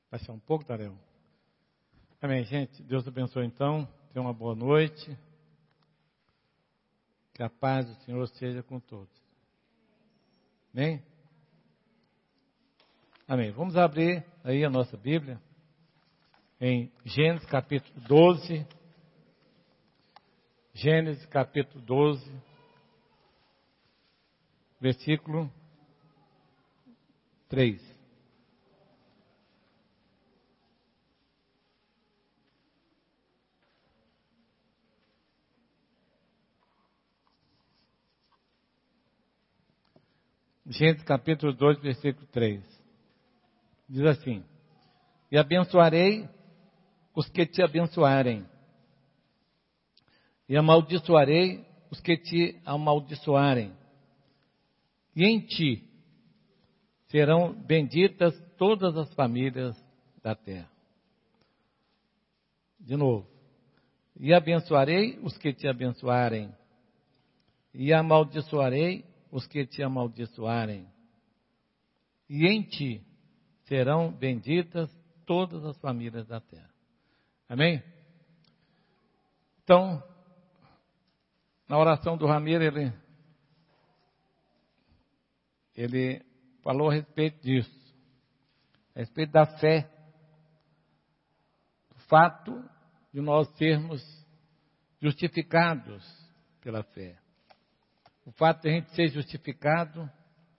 Baixar um pouco, Tarel? Amém, gente. Deus abençoe então. Tenha uma boa noite. Que a paz do Senhor seja com todos. Amém? Amém. Vamos abrir aí a nossa Bíblia em Gênesis capítulo 12. Gênesis capítulo 12, versículo 3. Gênesis capítulo 2, versículo 3. Diz assim: E abençoarei os que te abençoarem, e amaldiçoarei os que te amaldiçoarem, e em ti serão benditas todas as famílias da terra. De novo. E abençoarei os que te abençoarem, e amaldiçoarei os que te amaldiçoarem, e em ti serão benditas todas as famílias da terra. Amém? Então, na oração do Ramiro, ele falou a respeito disso, a respeito da fé, do fato de nós sermos justificados pela fé. O fato de a gente ser justificado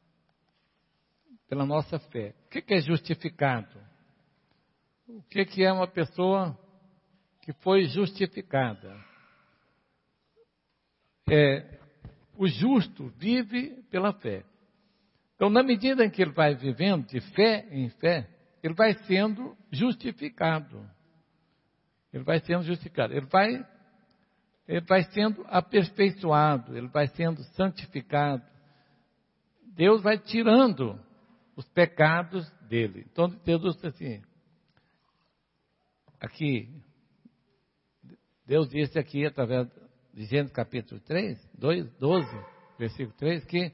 pela nossa fé. O que é justificado? O que é uma pessoa que foi justificada? O justo vive pela fé. Então, na medida em que ele vai vivendo de fé em fé, ele vai sendo justificado. Ele vai sendo justificado. Ele vai sendo aperfeiçoado, ele vai sendo santificado. Deus vai tirando os pecados dele. Então, Deus disse assim, Deus disse aqui, através de Gênesis capítulo 12, versículo 3, que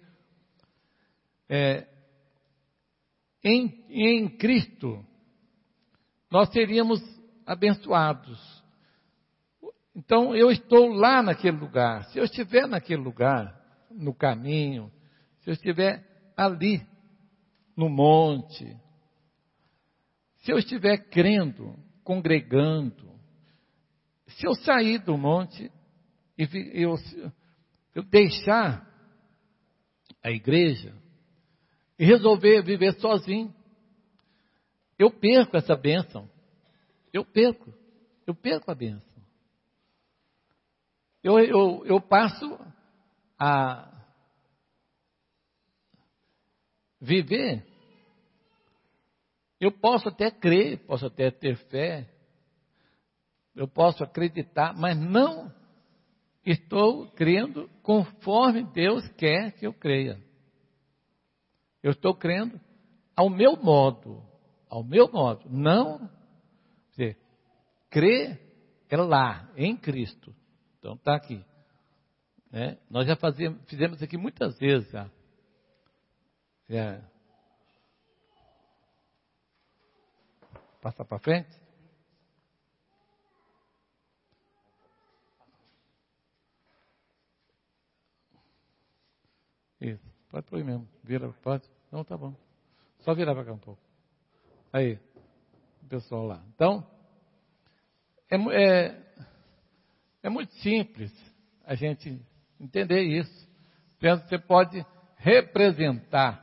em Cristo nós seríamos abençoados. Então, eu estou lá naquele lugar. Se eu estiver naquele lugar, no caminho, se eu estiver ali, no monte, se eu estiver crendo, congregando, se eu sair do monte e eu deixar a igreja e resolver viver sozinho, eu perco essa bênção. Eu perco a bênção. Eu passo a viver. Eu posso até crer, posso até ter fé, eu posso acreditar, mas não estou crendo conforme Deus quer que eu creia. Eu estou crendo ao meu modo, não crer é lá, em Cristo. Então está aqui. Nós já fizemos aqui muitas vezes. Passar para frente. Isso, pode pôr aí mesmo. Vira, pode? Não, tá bom. Só virar para cá um pouco. Aí, o pessoal lá. Então, é muito simples a gente entender isso. Você pode representar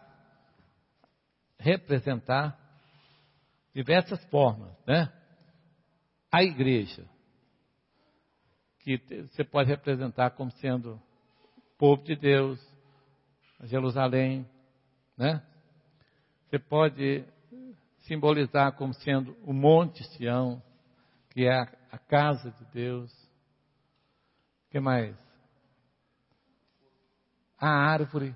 diversas formas, né? A igreja, que você pode representar como sendo o povo de Deus, Jerusalém, né? Você pode simbolizar como sendo o Monte Sião, que é a casa de Deus. O que mais? A árvore.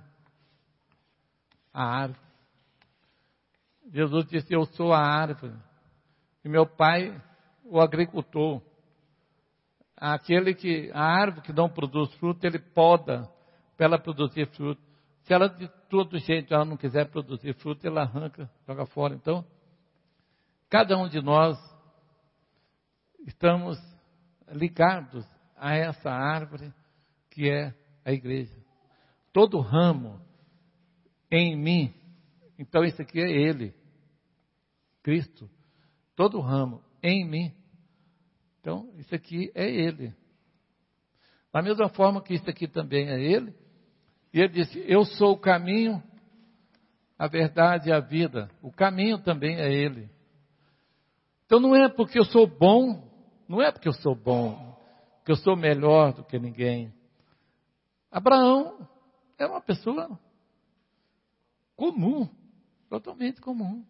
Jesus disse, eu sou a árvore. E meu pai, o agricultor. A árvore que não produz fruto, ele poda para ela produzir fruto. Se ela de todo jeito ela não quiser produzir fruto, ela arranca, joga fora. Então, cada um de nós estamos ligados a essa árvore que é a igreja. Todo ramo em mim, então isso aqui é Ele, Cristo. Todo ramo em mim, então isso aqui é Ele. Da mesma forma que isso aqui também é Ele, e Ele disse, eu sou o caminho, a verdade e a vida. O caminho também é Ele. Então não é porque eu sou bom, não é porque eu sou bom, que eu sou melhor do que ninguém. Abraão é uma pessoa comum, totalmente comum.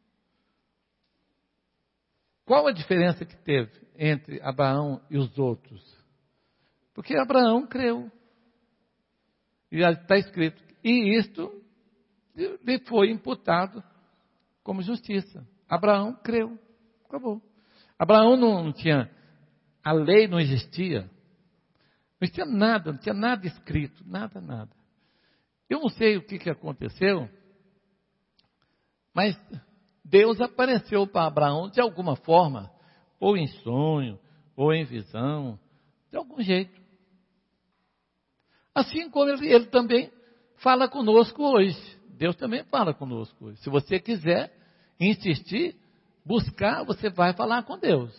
Qual a diferença que teve entre Abraão e os outros? Porque Abraão creu. E está escrito, e isto lhe foi imputado como justiça. Abraão creu. Acabou. Abraão não tinha, a lei não existia. Não tinha nada escrito, nada. Eu não sei o que aconteceu, mas Deus apareceu para Abraão de alguma forma, ou em sonho, ou em visão, de algum jeito. Assim como ele também fala conosco hoje. Deus também fala conosco hoje. Se você quiser insistir, buscar, você vai falar com Deus.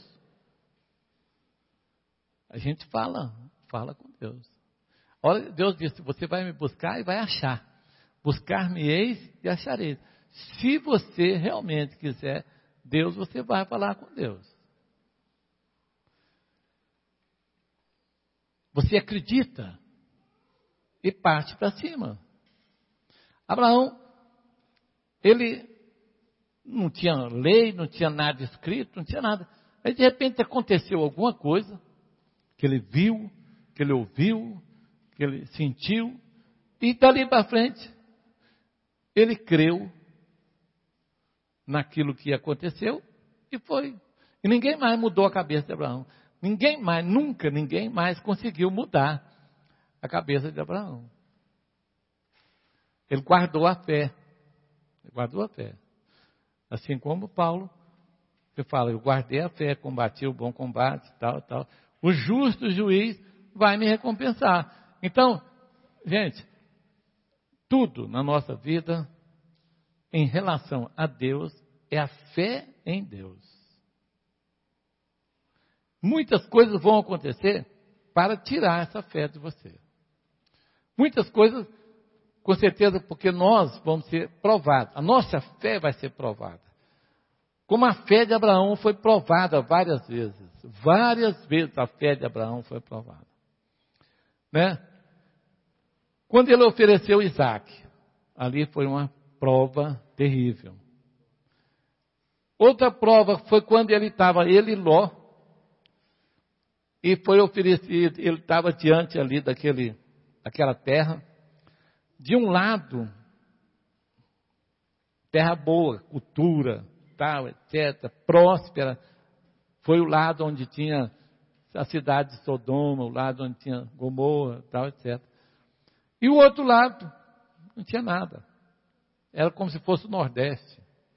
A gente fala com Deus. Olha, Deus disse, você vai me buscar e vai achar. Buscar-me-eis e achareis. Se você realmente quiser Deus, você vai falar com Deus. Você acredita e parte para cima. Abraão, ele não tinha lei, não tinha nada escrito, não tinha nada. Aí de repente aconteceu alguma coisa, que ele viu, que ele ouviu, que ele sentiu, e dali para frente, ele creu naquilo que aconteceu, e foi. E ninguém mais mudou a cabeça de Abraão. Ninguém mais conseguiu mudar a cabeça de Abraão. Ele guardou a fé. Assim como Paulo, que fala, eu guardei a fé, combati o bom combate, tal. O justo juiz vai me recompensar. Então, gente, tudo na nossa vida, em relação a Deus, é a fé em Deus. Muitas coisas vão acontecer para tirar essa fé de você. Muitas coisas, com certeza, porque nós vamos ser provados. A nossa fé vai ser provada. Como a fé de Abraão foi provada várias vezes. Várias vezes a fé de Abraão foi provada. Né? Quando ele ofereceu Isaac, ali foi uma prova terrível. Outra prova foi quando ele e Ló, e foi oferecido, ele estava diante ali daquela terra. De um lado, terra boa, cultura, tal, etc., próspera. Foi o lado onde tinha a cidade de Sodoma, o lado onde tinha Gomorra, tal, etc. E o outro lado, não tinha nada. Era como se fosse o Nordeste.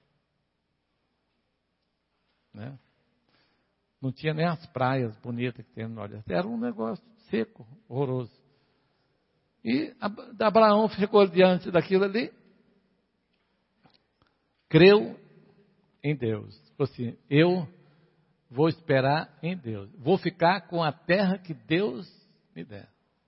Né? Não tinha nem as praias bonitas que tem no Nordeste. Era um negócio seco, horroroso. E Abraão ficou diante daquilo ali, creu em Deus. Falou assim, eu vou esperar em Deus. Vou ficar com a terra que Deus me der.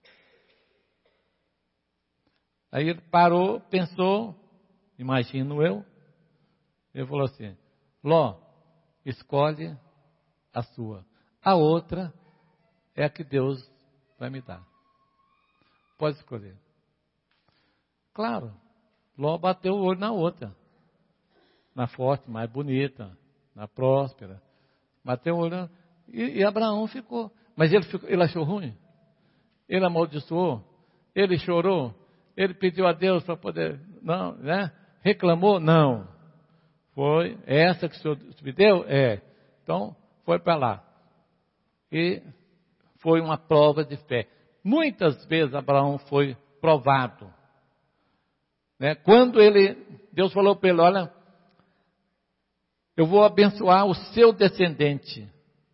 Aí ele parou, pensou, imagino eu, ele falou assim, Ló, escolhe a sua. A outra é a que Deus vai me dar. Pode escolher. Claro, Ló bateu o olho na outra. Na forte, mais bonita, na próspera. Bateu o olho e Abraão ficou. Mas ele achou ruim. Ele amaldiçoou. Ele chorou. Ele pediu a Deus para poder... Não, né? Reclamou? Não. Foi essa que o Senhor me deu? É. Então, foi para lá. E foi uma prova de fé. Muitas vezes Abraão foi provado. Né? Quando Deus falou para ele, olha, Eu vou abençoar o seu descendente.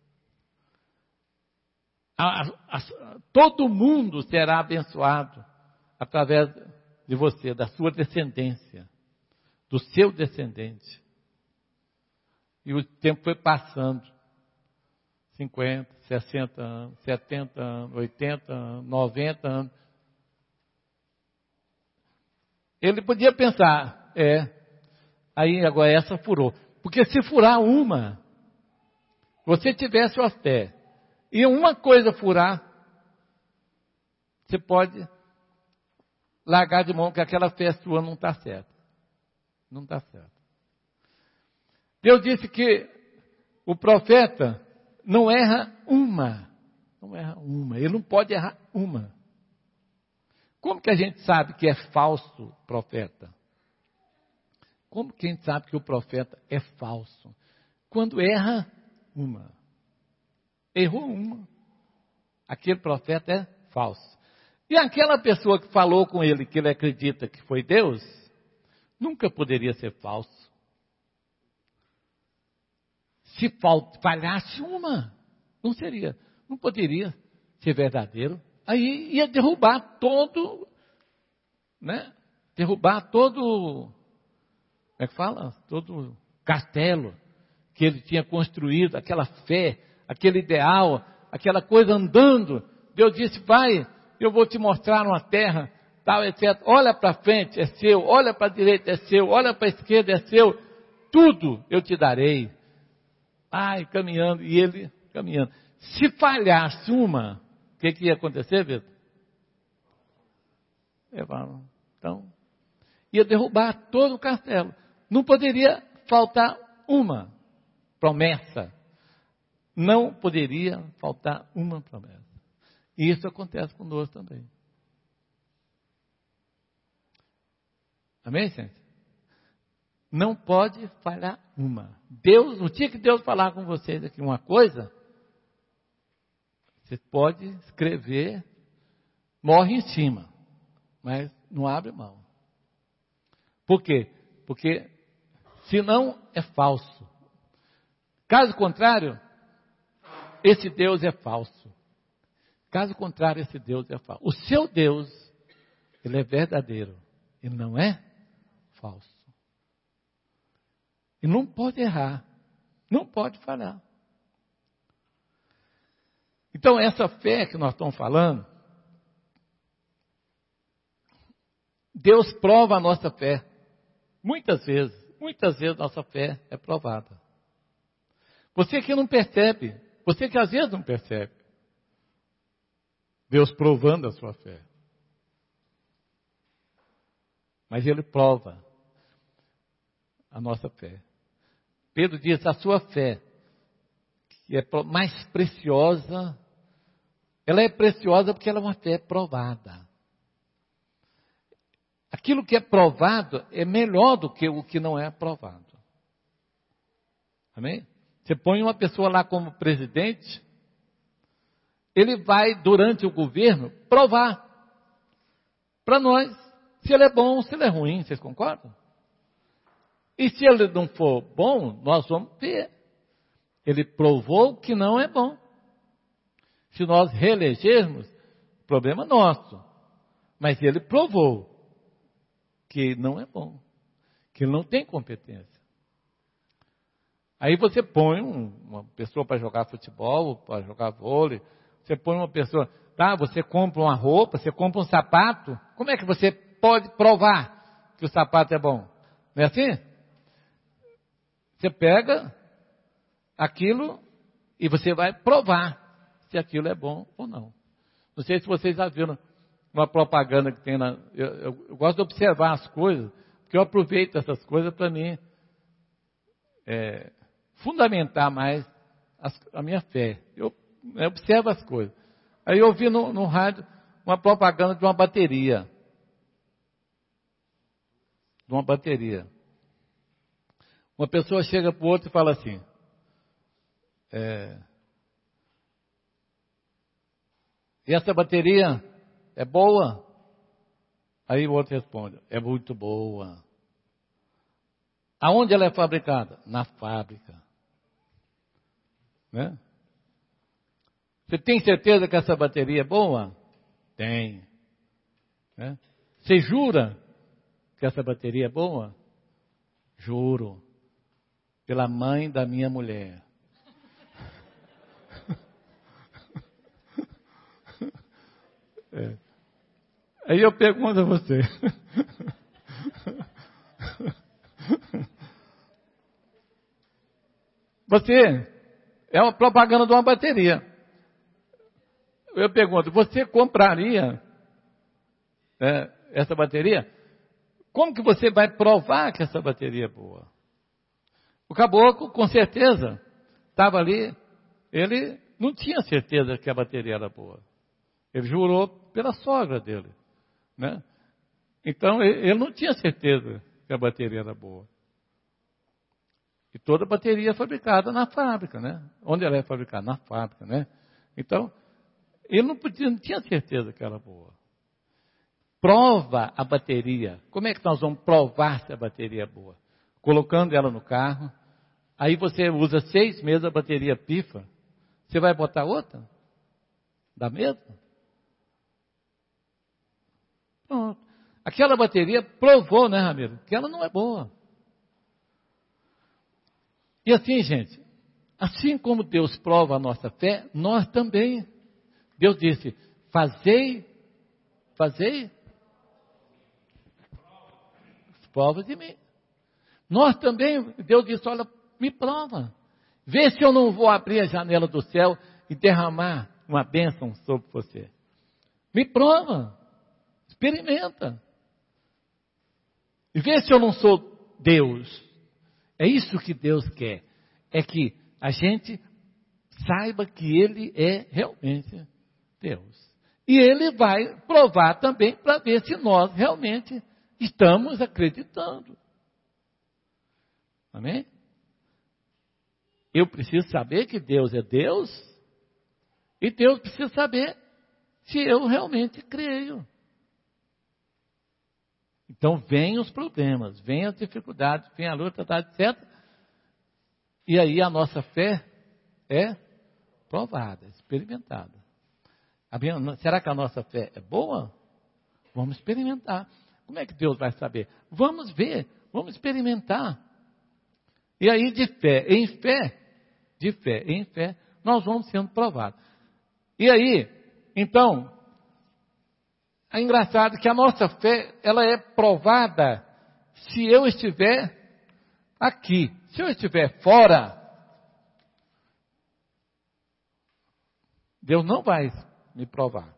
Todo mundo será abençoado através de você, da sua descendência, do seu descendente. E o tempo foi passando. 50, 60 anos, 70 anos, 80 anos, 90 anos. Ele podia pensar, aí agora essa furou. Porque se furar uma, você tivesse a fé, e uma coisa furar, você pode largar de mão que aquela fé sua não está certa. Não está certa. Deus disse que o profeta não erra uma. Não erra uma. Ele não pode errar uma. Como que a gente sabe que é falso profeta? Como que a gente sabe que o profeta é falso? Quando erra uma. Errou uma. Aquele profeta é falso. E aquela pessoa que falou com ele, que ele acredita que foi Deus, nunca poderia ser falso. Se falhasse uma, não poderia ser verdadeiro. Aí ia derrubar todo, derrubar todo, como é que fala? Todo castelo que ele tinha construído, aquela fé, aquele ideal, aquela coisa andando. Deus disse, vai, eu vou te mostrar uma terra, tal, etc. Olha para frente, é seu. Olha para a direita, é seu. Olha para a esquerda, é seu. Tudo eu te darei. Ai, caminhando, e ele caminhando. Se falhasse uma, o que ia acontecer, Vitor? Então, ia derrubar todo o castelo. Não poderia faltar uma promessa. Não poderia faltar uma promessa. E isso acontece conosco também. Amém, gente? Não pode falhar uma. Deus, no dia que Deus falar com vocês aqui uma coisa, você pode escrever, morre em cima, mas não abre mão. Por quê? Porque senão é falso. Caso contrário, esse Deus é falso. Caso contrário, esse Deus é falso. O seu Deus, ele é verdadeiro. Ele não é falso. E não pode errar. Não pode falhar. Então, essa fé que nós estamos falando, Deus prova a nossa fé. Muitas vezes nossa fé é provada. Você que não percebe, você que às vezes não percebe, Deus provando a sua fé. Mas Ele prova a nossa fé. Pedro diz, a sua fé, que é mais preciosa, ela é preciosa porque ela é uma fé provada. Aquilo que é provado é melhor do que o que não é provado. Amém? Você põe uma pessoa lá como presidente, ele vai, durante o governo, provar para nós se ele é bom ou se ele é ruim. Vocês concordam? E se ele não for bom, nós vamos ver. Ele provou que não é bom. Se nós reelegermos, problema nosso. Mas ele provou que não é bom. Que ele não tem competência. Aí você põe uma pessoa para jogar futebol, para jogar vôlei. Você põe uma pessoa, você compra uma roupa, você compra um sapato. Como é que você pode provar que o sapato é bom? Não é assim? Você pega aquilo e você vai provar se aquilo é bom ou não. Não sei se vocês já viram uma propaganda que tem na... Eu gosto de observar as coisas, porque eu aproveito essas coisas para mim fundamentar mais a minha fé. Eu observo as coisas. Aí eu vi no rádio uma propaganda de uma bateria. De uma bateria. Uma pessoa chega para o outro e fala assim, e essa bateria é boa? Aí o outro responde, é muito boa. Aonde ela é fabricada? Na fábrica. Né? Você tem certeza que essa bateria é boa? Tem. Né? Você jura que essa bateria é boa? Juro. Pela mãe da minha mulher. É. Aí eu pergunto a você. Você é uma propaganda de uma bateria. Eu pergunto, você compraria essa bateria? Como que você vai provar que essa bateria é boa? O caboclo, com certeza, estava ali, ele não tinha certeza que a bateria era boa. Ele jurou pela sogra dele. Né? Então, ele não tinha certeza que a bateria era boa. E toda bateria é fabricada na fábrica, né? Onde ela é fabricada? Na fábrica, né? Então, ele não tinha certeza que era boa. Prova a bateria. Como é que nós vamos provar se a bateria é boa? Colocando ela no carro, aí você usa 6 meses, a bateria pifa. Você vai botar outra? Da mesma? Pronto. Aquela bateria provou, né, Ramiro? Que ela não é boa. E assim, gente, assim como Deus prova a nossa fé, nós também. Deus disse, fazei provas de mim. Nós também, Deus disse, olha, me prova. Vê se eu não vou abrir a janela do céu e derramar uma bênção sobre você. Me prova. Experimenta. E vê se eu não sou Deus. É isso que Deus quer. É que a gente saiba que Ele é realmente Deus. E Ele vai provar também para ver se nós realmente estamos acreditando. Amém? Eu preciso saber que Deus é Deus. E Deus precisa saber se eu realmente creio. Então, vem os problemas, vem as dificuldades, vem a luta, etc. E aí a nossa fé é provada, experimentada. Será que a nossa fé é boa? Vamos experimentar. Como é que Deus vai saber? Vamos ver, vamos experimentar. E aí de fé em fé, nós vamos sendo provados. E aí, então, é engraçado que a nossa fé, ela é provada se eu estiver aqui. Se eu estiver fora, Deus não vai me provar.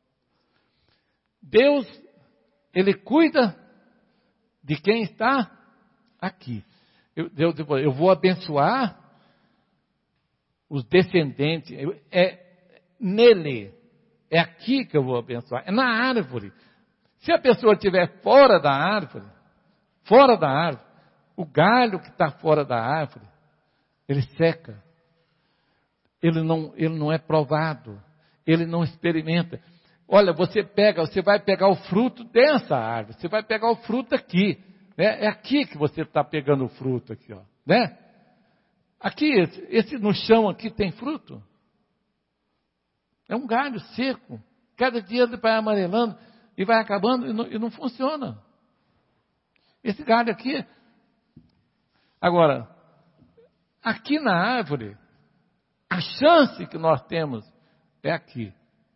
Deus, Ele cuida de quem está aqui. Eu vou abençoar os descendentes. Nele. É aqui que eu vou abençoar. É na árvore. Se a pessoa estiver fora da árvore, o galho que está fora da árvore, ele seca. Ele não é provado. Ele não experimenta. Olha, você vai pegar o fruto dessa árvore. Você vai pegar o fruto aqui. Né? É aqui que você está pegando o fruto aqui, ó. Né? Aqui, esse no chão aqui tem fruto. É um galho seco. Cada dia ele vai amarelando e vai acabando e não funciona. Esse galho aqui. Agora, aqui na árvore, a chance que nós temos é aqui.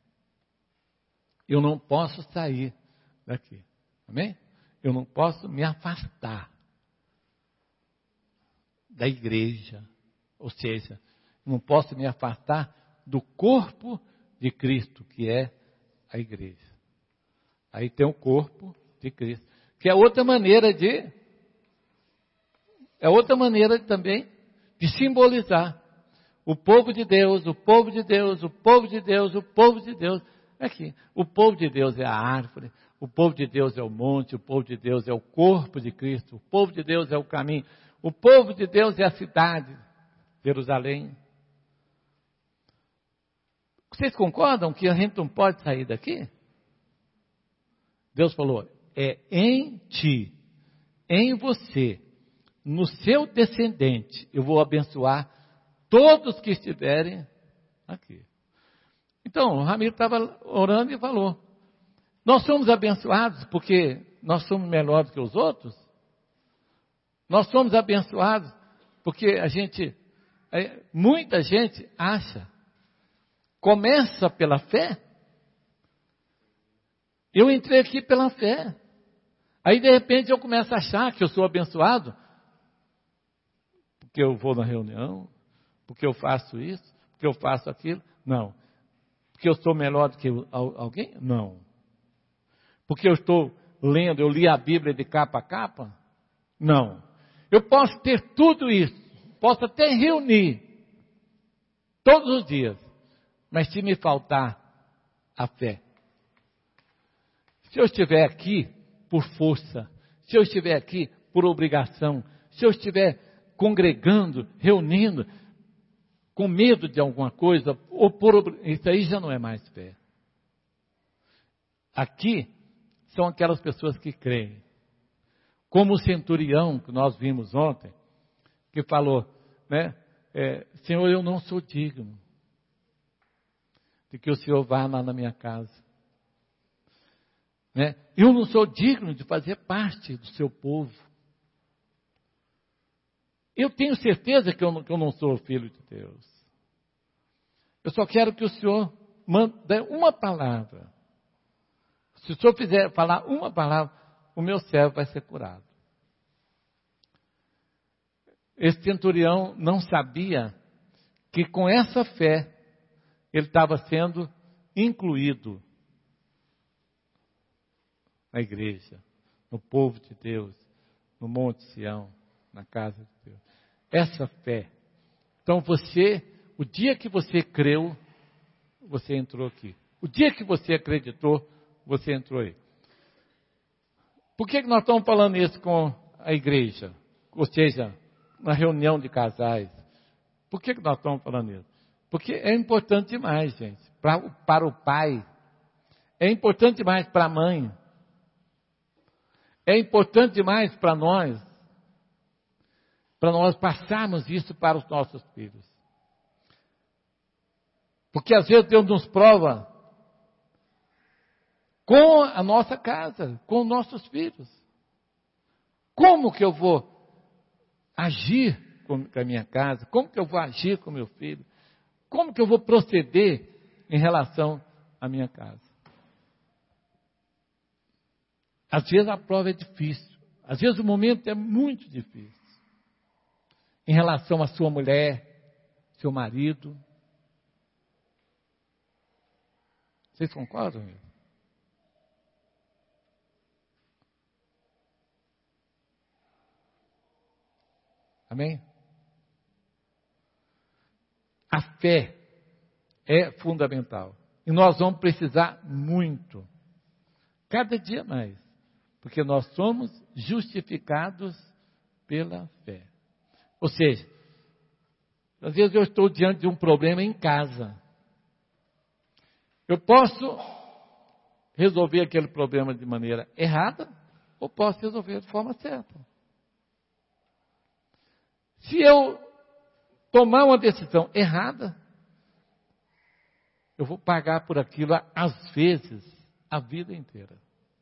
Eu não posso sair daqui. Amém? Eu não posso me afastar da igreja. Ou seja, não posso me afastar do corpo de Cristo, que é a igreja. Aí tem o corpo de Cristo, que é outra maneira também de simbolizar o povo de Deus, o povo de Deus, o povo de Deus, o povo de Deus. Aqui, o povo de Deus é a árvore, o povo de Deus é o monte, o povo de Deus é o corpo de Cristo, o povo de Deus é o caminho, o povo de Deus é a cidade, Jerusalém. Vocês concordam que a gente não pode sair daqui? Deus falou, é em ti, em você, no seu descendente, eu vou abençoar todos que estiverem aqui. Então, o Ramiro estava orando e falou, nós somos abençoados porque nós somos melhores que os outros? Nós somos abençoados porque muita gente acha, começa pela fé. Eu entrei aqui pela fé. Aí, de repente, eu começo a achar que eu sou abençoado porque eu vou na reunião, porque eu faço isso, porque eu faço aquilo. Não. Porque eu sou melhor do que alguém? Não. Porque eu estou lendo, eu li a Bíblia de capa a capa? Não. Eu posso ter tudo isso, posso até reunir todos os dias, mas se me faltar a fé, se eu estiver aqui por força, se eu estiver aqui por obrigação, se eu estiver congregando, reunindo, com medo de alguma coisa, isso aí já não é mais fé. Aqui são aquelas pessoas que creem. Como o centurião que nós vimos ontem, que falou, né? Senhor, eu não sou digno de que o Senhor vá lá na minha casa. Né? Eu não sou digno de fazer parte do seu povo. Eu tenho certeza que eu não sou filho de Deus. Eu só quero que o Senhor mande uma palavra. Se o Senhor fizer falar uma palavra, o meu servo vai ser curado. Esse centurião não sabia que com essa fé ele estava sendo incluído na igreja, no povo de Deus, no Monte Sião, na casa de Deus. Essa fé. Então o dia que você creu, você entrou aqui. O dia que você acreditou, você entrou aí. Por que nós estamos falando isso com a igreja? Ou seja, na reunião de casais. Por que nós estamos falando isso? Porque é importante demais, gente. Para o pai. É importante demais para a mãe. É importante demais para nós passarmos isso para os nossos filhos. Porque às vezes Deus nos prova com a nossa casa, com os nossos filhos. Como que eu vou agir com a minha casa? Como que eu vou agir com meu filho? Como que eu vou proceder em relação à minha casa? Às vezes a prova é difícil. Às vezes o momento é muito difícil. Em relação à sua mulher, seu marido. Vocês concordam? Amém? A fé é fundamental. E nós vamos precisar muito. Cada dia mais. Porque nós somos justificados pela fé. Ou seja, às vezes eu estou diante de um problema em casa. Eu posso resolver aquele problema de maneira errada, ou posso resolver de forma certa. Se eu tomar uma decisão errada, eu vou pagar por aquilo, às vezes, a vida inteira.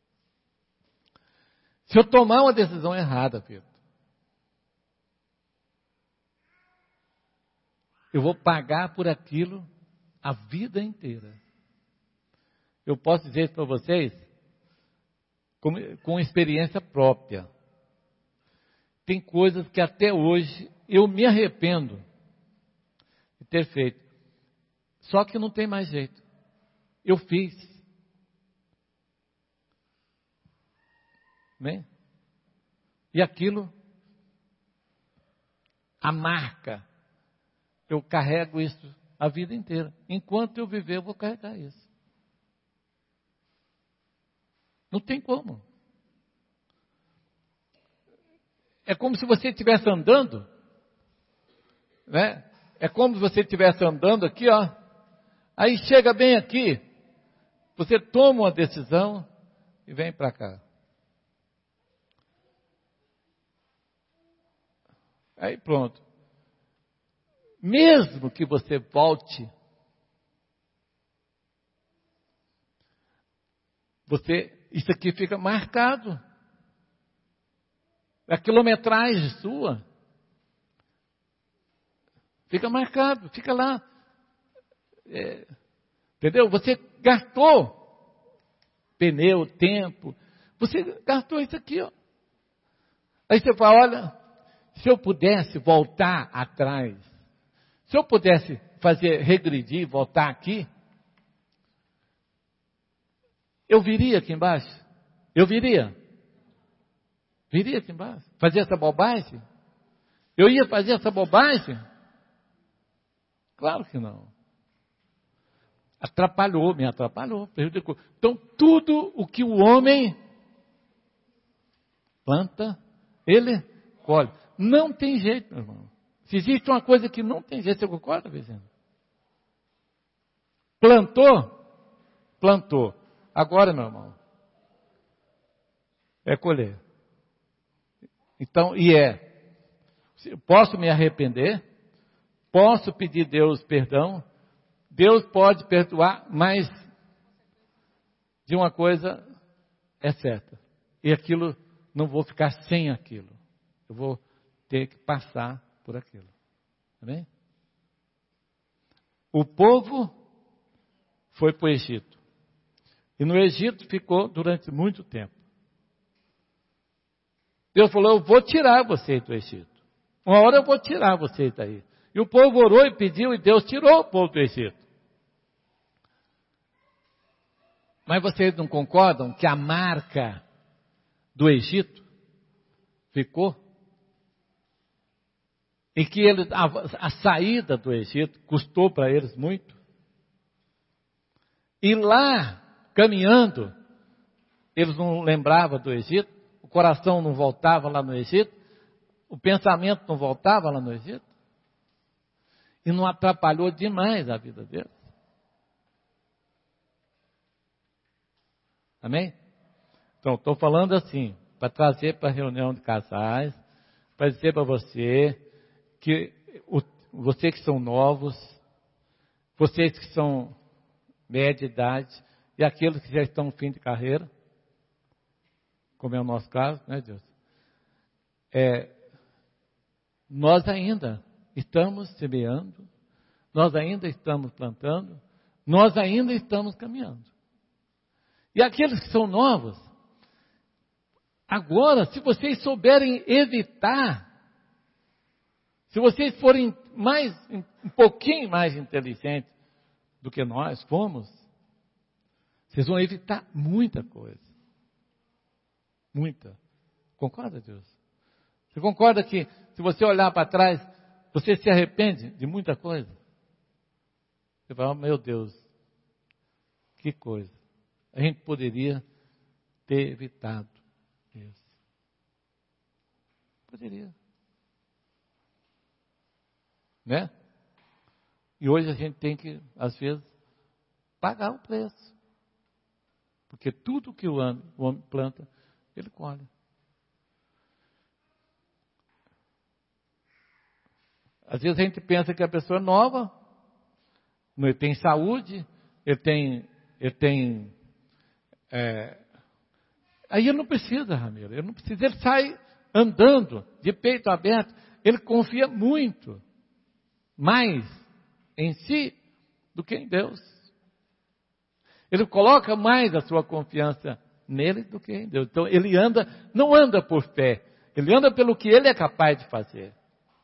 Se eu tomar uma decisão errada, Pedro, eu vou pagar por aquilo a vida inteira. Eu posso dizer isso para vocês com experiência própria. Tem coisas que até hoje eu me arrependo de ter feito. Só que não tem mais jeito. Eu fiz. Né? E aquilo, a marca, eu carrego isso a vida inteira. Enquanto eu viver, eu vou carregar isso. Não tem como. É como se você estivesse andando, né? É como se você estivesse andando aqui, ó. Aí chega bem aqui, você toma uma decisão e vem para cá. Aí pronto. Mesmo que você volte, isso aqui fica marcado. A quilometragem sua fica marcado, fica lá. Entendeu? Você gastou pneu, tempo, você gastou isso aqui, ó. Aí você fala, olha, se eu pudesse voltar atrás, se eu pudesse regredir, voltar aqui, eu viria aqui embaixo? Eu viria? Viria aqui embaixo? Fazer essa bobagem? Eu ia fazer essa bobagem? Claro que não. Me atrapalhou, prejudicou. Então, tudo o que o homem planta, ele colhe. Não tem jeito, meu irmão. Se existe uma coisa que não tem jeito, você concorda, vizinho? Plantou. Agora, meu irmão, é colher. Então, posso me arrepender, posso pedir a Deus perdão, Deus pode perdoar, mas de uma coisa é certa. E aquilo, não vou ficar sem aquilo. Eu vou ter que passar por aquilo. Amém? O povo foi para o Egito. E no Egito ficou durante muito tempo. Deus falou, eu vou tirar vocês do Egito. Uma hora eu vou tirar vocês daí. E o povo orou e pediu, e Deus tirou o povo do Egito. Mas vocês não concordam que a marca do Egito ficou? E que a saída do Egito custou para eles muito? E lá, caminhando, eles não lembravam do Egito, o coração não voltava lá no Egito, o pensamento não voltava lá no Egito, e não atrapalhou demais a vida deles. Amém? Então, estou falando assim, para trazer para a reunião de casais, para dizer para você, que vocês que são novos, vocês que são média idade, e aqueles que já estão no fim de carreira, como é o nosso caso, né, Deus? Nós ainda estamos semeando, nós ainda estamos plantando, nós ainda estamos caminhando. E aqueles que são novos, agora, se vocês souberem evitar, se vocês forem um pouquinho mais inteligentes do que nós fomos, vocês vão evitar muita coisa. Muita. Concorda, Deus? Você concorda que se você olhar para trás, você se arrepende de muita coisa? Você fala, meu Deus, que coisa. A gente poderia ter evitado isso. Poderia. Né? E hoje a gente tem que, às vezes, pagar o preço. Porque tudo que o homem planta, ele colhe. Às vezes a gente pensa que a pessoa é nova, ele tem saúde, ele tem aí ele não precisa, Ramiro, ele não precisa, ele sai andando de peito aberto, ele confia muito mais em si do que em Deus. Ele coloca mais a sua confiança nele do que em Deus. Então ele não anda por fé, ele anda pelo que ele é capaz de fazer.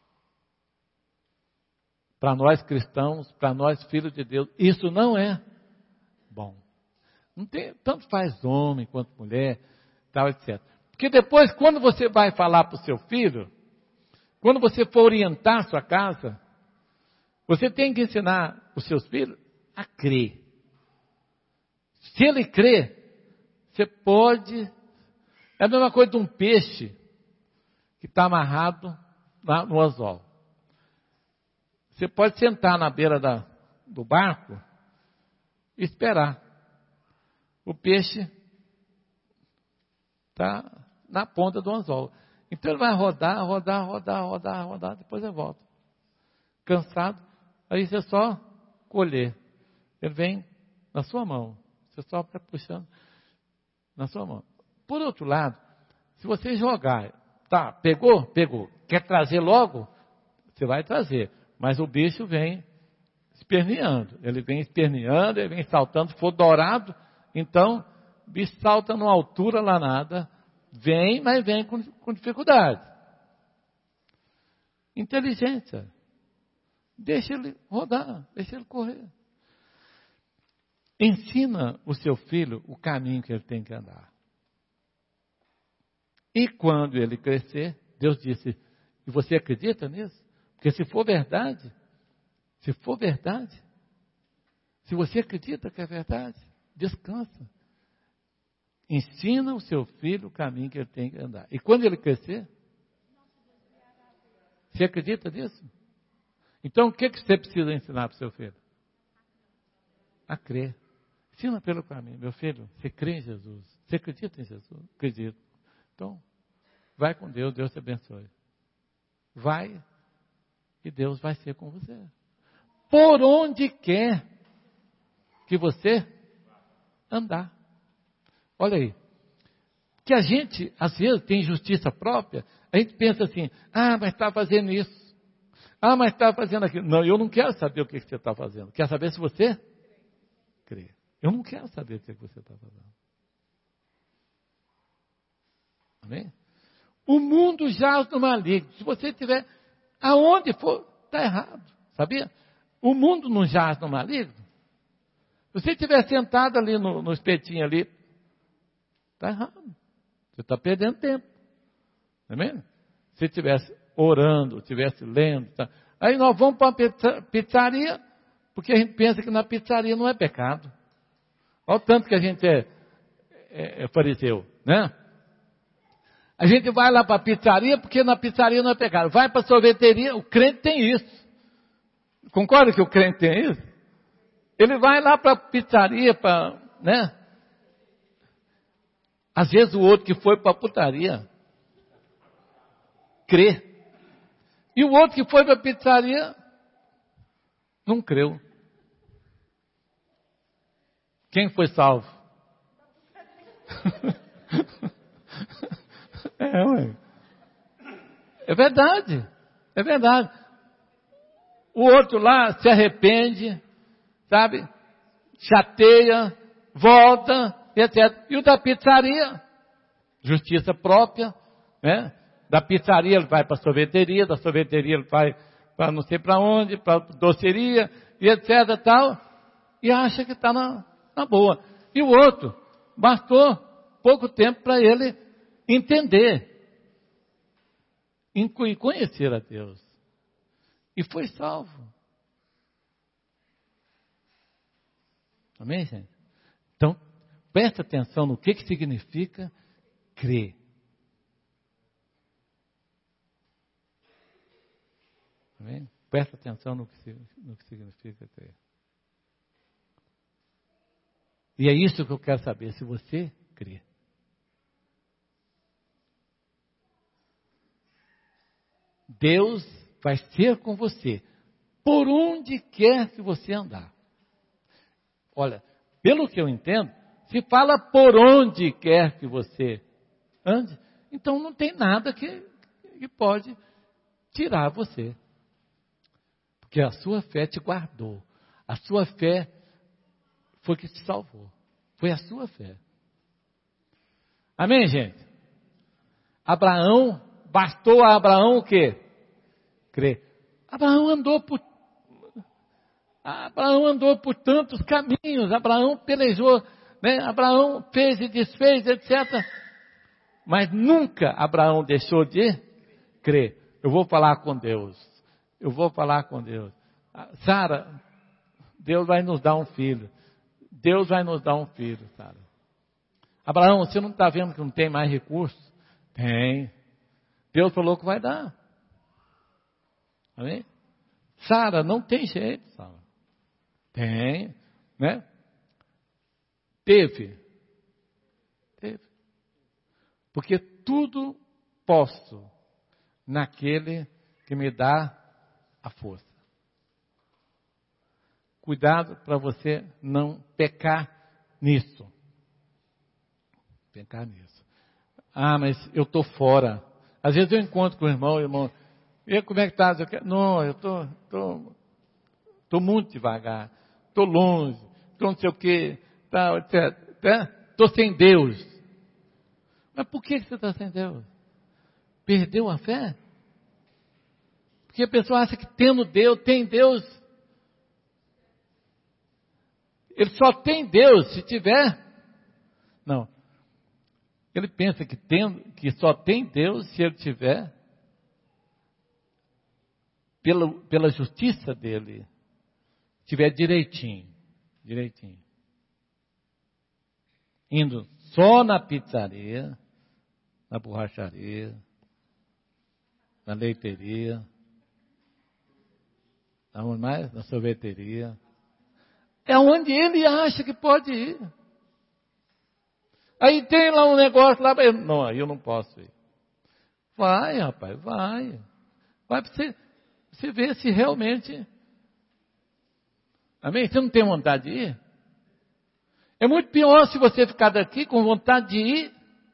Para nós cristãos, para nós filhos de Deus, isso não é bom. Não tem, tanto faz homem quanto mulher, tal, etc. Porque depois, quando você vai falar para o seu filho, quando você for orientar a sua casa, você tem que ensinar os seus filhos a crer. Se ele crê, você pode... É a mesma coisa de um peixe que está amarrado no anzol. Você pode sentar na beira do barco e esperar. O peixe está na ponta do anzol. Então ele vai rodar, depois ele volta. Cansado, aí você só colher. Ele vem na sua mão. Você só está puxando na sua mão. Por outro lado, se você jogar, tá, pegou? Quer trazer logo? Você vai trazer. Mas o bicho vem esperneando. Ele vem esperneando, ele vem saltando. Se for dourado, então, o bicho salta numa altura lá nada. Vem, mas vem com dificuldade. Inteligência. Deixa ele rodar, deixa ele correr. Ensina o seu filho o caminho que ele tem que andar. E quando ele crescer, Deus disse, e você acredita nisso? Porque se for verdade, se você acredita que é verdade, descansa. Ensina o seu filho o caminho que ele tem que andar. E quando ele crescer, você acredita nisso? Então o que você precisa ensinar para o seu filho? A crer. Ensina pelo caminho. Meu filho, você crê em Jesus? Você acredita em Jesus? Acredito. Então, vai com Deus, Deus te abençoe. Vai e Deus vai ser com você. Por onde quer que você andar. Olha aí. Que a gente, às vezes, tem justiça própria, a gente pensa assim, mas está fazendo isso. Mas está fazendo aquilo. Não, eu não quero saber o que você está fazendo. Quero saber se você crê. Eu não quero saber o que você está fazendo. Amém? O mundo jaz no maligno. Se você estiver aonde for, está errado. Sabia? O mundo não jaz no maligno. Se você estiver sentado ali no espetinho ali, está errado. Você está perdendo tempo. Amém? Se estivesse orando, estivesse lendo. Tá? Aí nós vamos para uma pizzaria, porque a gente pensa que na pizzaria não é pecado. Olha o tanto que a gente é fariseu, né? A gente vai lá para a pizzaria, porque na pizzaria não é pecado. Vai para a sorveteria, o crente tem isso. Concorda que o crente tem isso? Ele vai lá para a pizzaria, né? Às vezes o outro que foi para a putaria, crê. E o outro que foi para a pizzaria, não creu. Quem foi salvo? É verdade. É verdade. O outro lá se arrepende, sabe? Chateia, volta, etc. E o da pizzaria, justiça própria, né? Da pizzaria ele vai para a sorveteria, da sorveteria ele vai para não sei para onde, para a doceria, e etc. Tal, e acha que está na boa. E o outro, bastou pouco tempo para ele entender e conhecer a Deus. E foi salvo. Amém, gente? Então, presta atenção no que significa crer. Amém? Presta atenção no que significa crer. E é isso que eu quero saber, se você crê. Deus vai ser com você, por onde quer que você andar. Olha, pelo que eu entendo, se fala por onde quer que você ande, então não tem nada que pode tirar você. Porque a sua fé te guardou. A sua fé foi que te salvou. Foi a sua fé. Amém, gente? Bastou a Abraão o quê? Crer. Abraão andou por tantos caminhos. Abraão pelejou, né? Abraão fez e desfez, etc. Mas nunca Abraão deixou de crer. Eu vou falar com Deus. Sara, Deus vai nos dar um filho. Sara. Abraão, você não está vendo que não tem mais recursos? Tem. Deus falou que vai dar. Amém? Sara, não tem jeito, Sara. Tem, né? Teve. Porque tudo posso naquele que me dá a força. Cuidado para você não pecar nisso. Pecar nisso. Ah, mas eu estou fora. Às vezes eu encontro com o irmão, e aí, como é que está? Não, eu estou muito devagar, estou longe, estou não sei o quê, tal, etc. Estou sem Deus. Mas por que você está sem Deus? Perdeu a fé? Porque a pessoa acha que tendo Deus, tem Deus. Ele só tem Deus se tiver. Não. Ele pensa que só tem Deus se ele tiver pela justiça dele. Tiver direitinho. Indo só na pizzaria, na borracharia, na leiteria, aonde mais? Na sorveteria. É onde ele acha que pode ir. Aí tem lá um negócio lá, não, aí eu não posso ir. Vai, rapaz, vai. Vai para você ver se realmente... Amém? Você não tem vontade de ir? É muito pior se você ficar daqui com vontade de ir.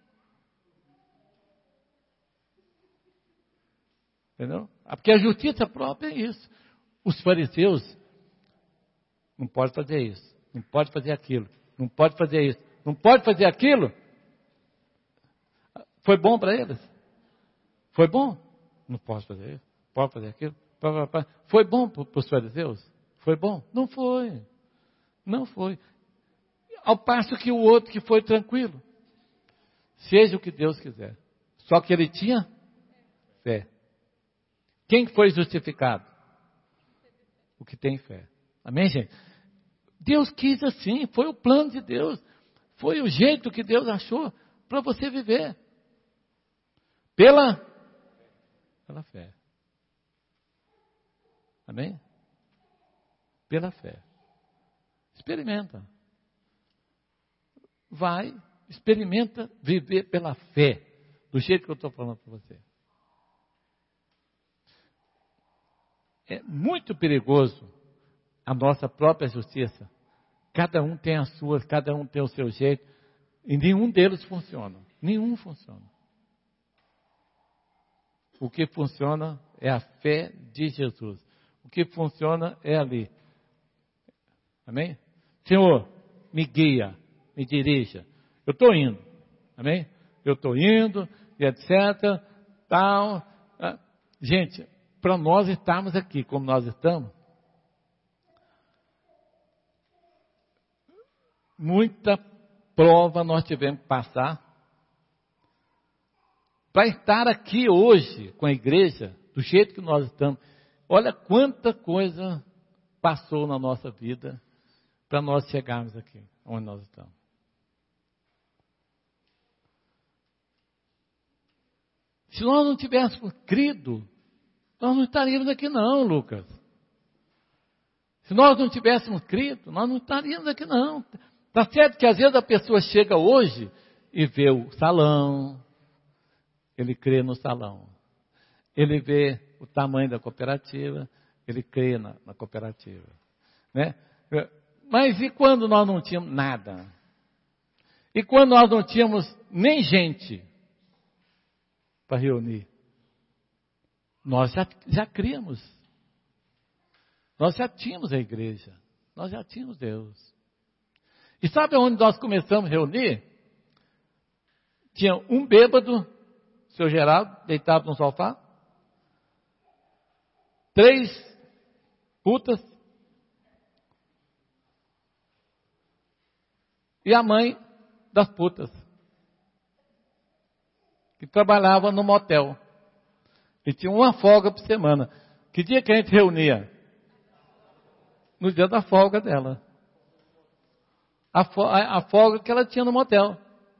Entendeu? Porque a justiça própria é isso. Os fariseus não podem fazer isso, não pode fazer aquilo, não pode fazer isso, não pode fazer aquilo. Foi bom para eles? Foi bom? Não posso fazer isso, pode fazer aquilo. Foi bom para os fariseus? Foi bom? Não foi. Não foi. Ao passo que o outro que foi tranquilo. Seja o que Deus quiser. Só que ele tinha fé. Quem foi justificado? O que tem fé. Amém, gente? Deus quis assim, foi o plano de Deus. Foi o jeito que Deus achou para você viver. Pela fé. Amém? Pela fé. Experimenta. Vai, experimenta viver pela fé. Do jeito que eu estou falando para você. É muito perigoso a nossa própria justiça. Cada um tem a sua, cada um tem o seu jeito. E nenhum deles funciona. Nenhum funciona. O que funciona é a fé de Jesus. O que funciona é ali. Amém? Senhor, me guia, me dirija. Eu estou indo. Amém? Eu estou indo, e etc. Tal. Gente, para nós estarmos aqui como nós estamos, muita prova nós tivemos que passar para estar aqui hoje com a igreja, do jeito que nós estamos. Olha quanta coisa passou na nossa vida para nós chegarmos aqui, onde nós estamos. Se nós não tivéssemos crido, nós não estaríamos aqui não, Lucas. Se nós não tivéssemos crido, nós não estaríamos aqui não. Está certo que às vezes a pessoa chega hoje e vê o salão, ele crê no salão. Ele vê o tamanho da cooperativa, ele crê na cooperativa. Né? Mas e quando nós não tínhamos nada? E quando nós não tínhamos nem gente para reunir? Nós já críamos. Nós já tínhamos a igreja. Nós já tínhamos Deus. E sabe onde nós começamos a reunir? Tinha um bêbado, seu Geraldo, deitado no sofá. 3 putas. E a mãe das putas. Que trabalhava no motel. E tinha uma folga por semana. Que dia que a gente reunia? No dia da folga dela. A folga que ela tinha no motel.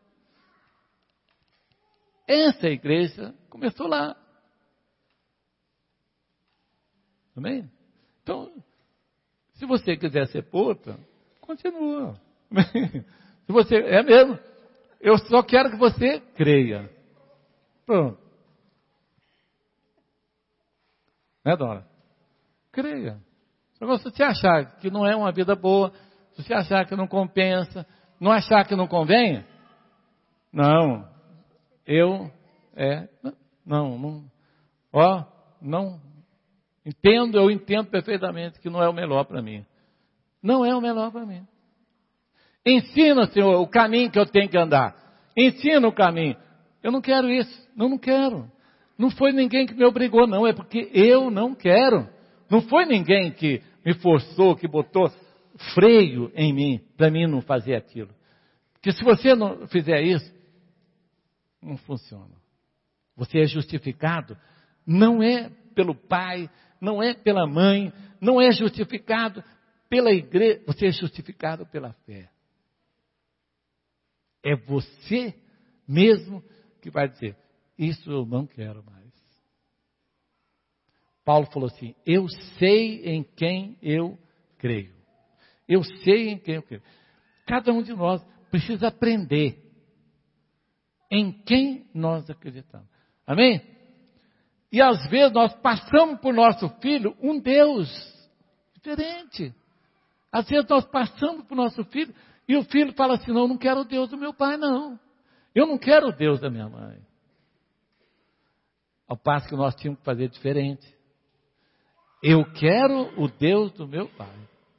Essa igreja começou lá. Amém? Então, se você quiser ser puta, continua. Se você, é mesmo. Eu só quero que você creia. Pronto. Né, Dora? Creia. Agora, se você achar que não é uma vida boa, se você achar que não compensa, não achar que não convém, não, não, eu entendo perfeitamente que não é o melhor para mim. Não é o melhor para mim. Ensina, Senhor, o caminho que eu tenho que andar. Ensina o caminho. Eu não quero isso. Não quero. Não foi ninguém que me obrigou, não. É porque eu não quero. Não foi ninguém que me forçou, que botou freio em mim, para mim não fazer aquilo. Porque se você não fizer isso, não funciona. Você é justificado. Não é pelo pai, não é pela mãe, não é justificado pela igreja. Você é justificado pela fé. É você mesmo que vai dizer, isso eu não quero mais. Paulo falou assim, eu sei em quem eu creio. Eu sei em quem eu creio. Cada um de nós precisa aprender em quem nós acreditamos. Amém? E às vezes nós passamos por nosso filho um Deus diferente. Às vezes nós passamos por nosso filho e o filho fala assim, não, eu não quero o Deus do meu pai, não. Eu não quero o Deus da minha mãe. Ao passo que nós tínhamos que fazer diferente. Eu quero o Deus do meu pai.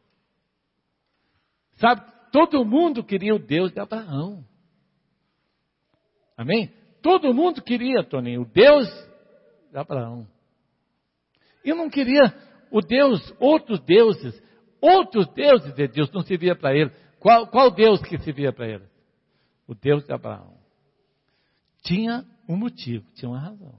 Sabe, todo mundo queria o Deus de Abraão. Amém? Todo mundo queria, Toninho, o Deus de Abraão. E não queria o Deus, outros deuses de Deus não servia para ele. Qual Deus que servia para ele? O Deus de Abraão. Tinha um motivo, tinha uma razão.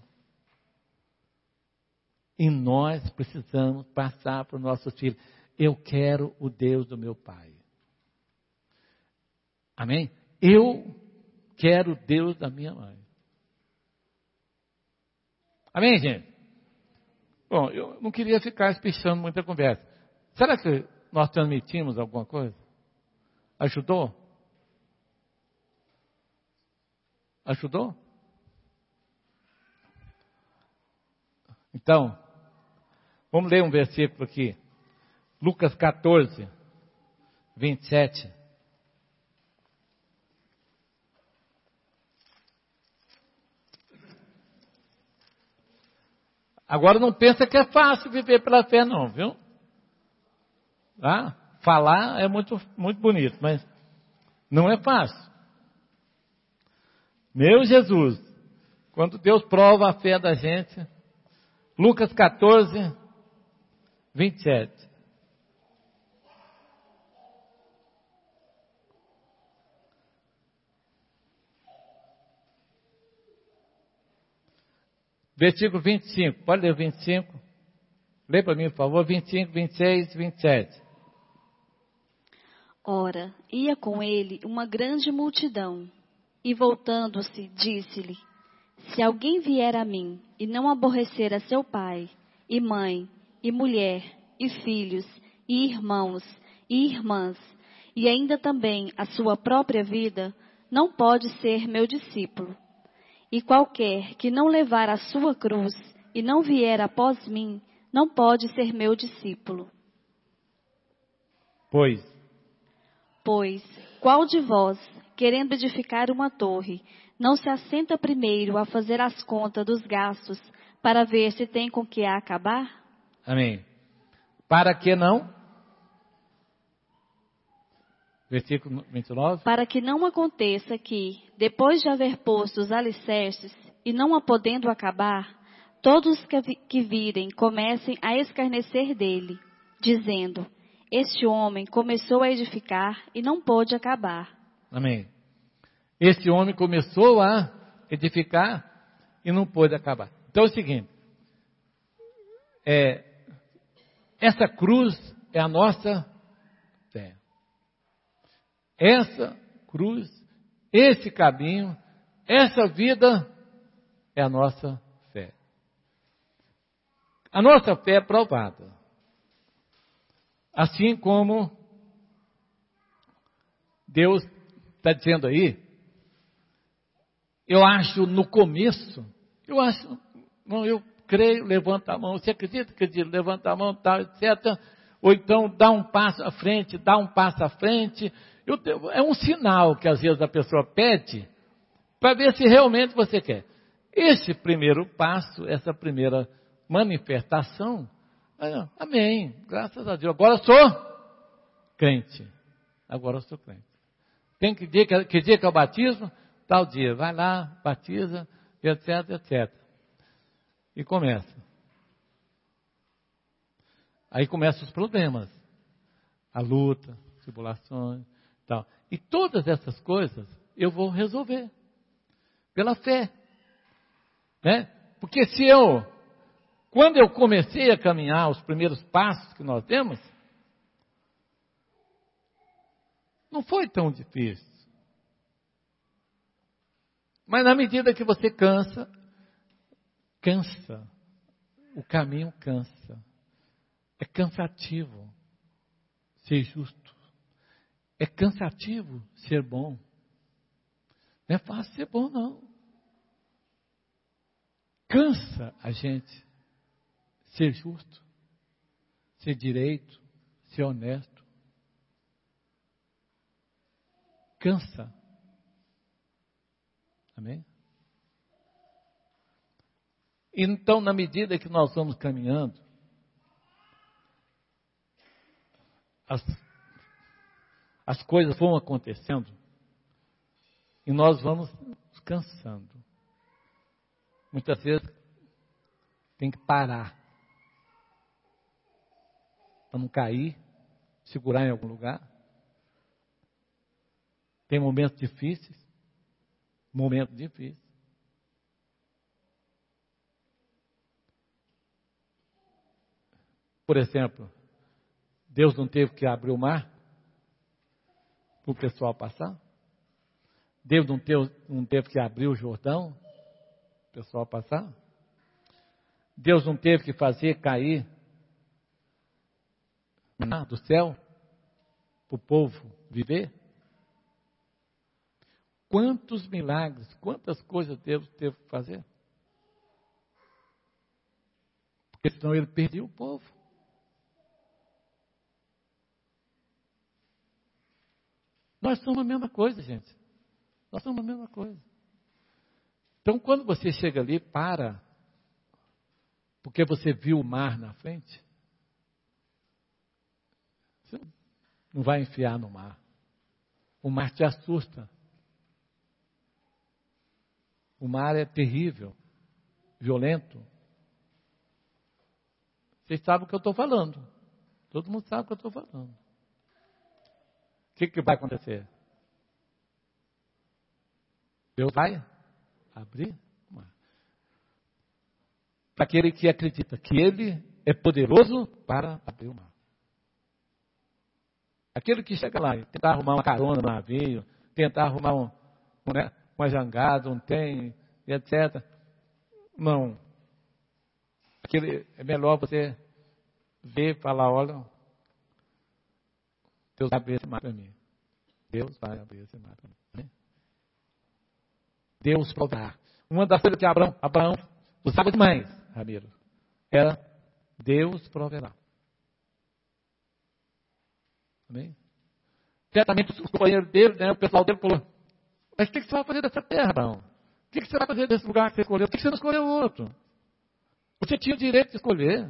E nós precisamos passar para os nossos filhos. Eu quero o Deus do meu pai. Amém? Eu quero o Deus da minha mãe. Amém, gente? Bom, eu não queria ficar espichando muita conversa. Será que nós transmitimos alguma coisa? Ajudou? Ajudou? Então, vamos ler um versículo aqui. Lucas 14, 27. Agora não pensa que é fácil viver pela fé não, viu? Tá? Falar é muito, muito bonito, mas não é fácil. Meu Jesus, quando Deus prova a fé da gente, Lucas 14, 27. Versículo 25, pode ler o 25? Lê para mim, por favor, 25, 26, 27. Ora, ia com ele uma grande multidão, e voltando-se, disse-lhe, se alguém vier a mim, e não aborrecer a seu pai, e mãe, e mulher, e filhos, e irmãos, e irmãs, e ainda também a sua própria vida, não pode ser meu discípulo. E qualquer que não levar a sua cruz e não vier após mim, não pode ser meu discípulo. Pois, qual de vós, querendo edificar uma torre, não se assenta primeiro a fazer as contas dos gastos, para ver se tem com que a acabar? Amém. Para que não? Versículo 29. Para que não aconteça que, depois de haver posto os alicerces, e não a podendo acabar, todos que virem comecem a escarnecer dele, dizendo, este homem começou a edificar e não pôde acabar. Amém. Este homem começou a edificar e não pôde acabar. Então é o seguinte, essa cruz é a nossa fé. Essa cruz, esse caminho, essa vida é a nossa fé. A nossa fé é provada. Assim como Deus está dizendo aí, eu acho no começo, creio, levanta a mão. Você acredita? Acredito, levanta a mão, tal, etc. Ou então dá um passo à frente, dá um passo à frente. É um sinal que às vezes a pessoa pede para ver se realmente você quer. Esse primeiro passo, essa primeira manifestação, amém, graças a Deus. Agora eu sou crente. Agora eu sou crente. Tem que dia que é o batismo? Tal dia. Vai lá, batiza, etc, etc. E começa. Aí começam os problemas. A luta, tribulações, tal. E todas essas coisas eu vou resolver. Pela fé. Né? Porque quando eu comecei a caminhar, os primeiros passos que nós temos, não foi tão difícil. Mas na medida que você cansa, o caminho cansa. É cansativo ser justo. É cansativo ser bom. Não é fácil ser bom, não. Cansa a gente ser justo, ser direito, ser honesto. Cansa. Amém? Então, na medida que nós vamos caminhando, as coisas vão acontecendo e nós vamos cansando. Muitas vezes tem que parar para não cair, segurar em algum lugar. Tem momentos difíceis. Por exemplo, Deus não teve que abrir o mar para o pessoal passar? Deus não teve que abrir o Jordão para o pessoal passar? Deus não teve que fazer cair do céu para o povo viver? Quantos milagres, quantas coisas Deus teve que fazer? Porque senão ele perdia o povo. Nós somos a mesma coisa, gente. Nós somos a mesma coisa. Então, quando você chega ali, para, porque você viu o mar na frente, você não vai enfiar no mar. O mar te assusta. O mar é terrível, violento. Vocês sabem o que eu estou falando. Todo mundo sabe o que eu estou falando. O que vai acontecer? Deus vai abrir o mar. Para aquele que acredita que Ele é poderoso para abrir o mar. Aquele que chega lá e tentar arrumar uma carona no navio, tentar arrumar uma jangada, um trem, etc. Não. É melhor você ver e falar, olha, Deus vai abrir esse mar para mim. Deus vai abrir esse mar para mim. Deus proverá. Uma das coisas que Abraão usava demais, Ramiro, era Deus proverá. Amém? Certamente os companheiros dele, o pessoal dele falou, mas o que você vai fazer dessa terra, Abraão? O que você vai fazer desse lugar que você escolheu? Por que você não escolheu outro? Você tinha o direito de escolher.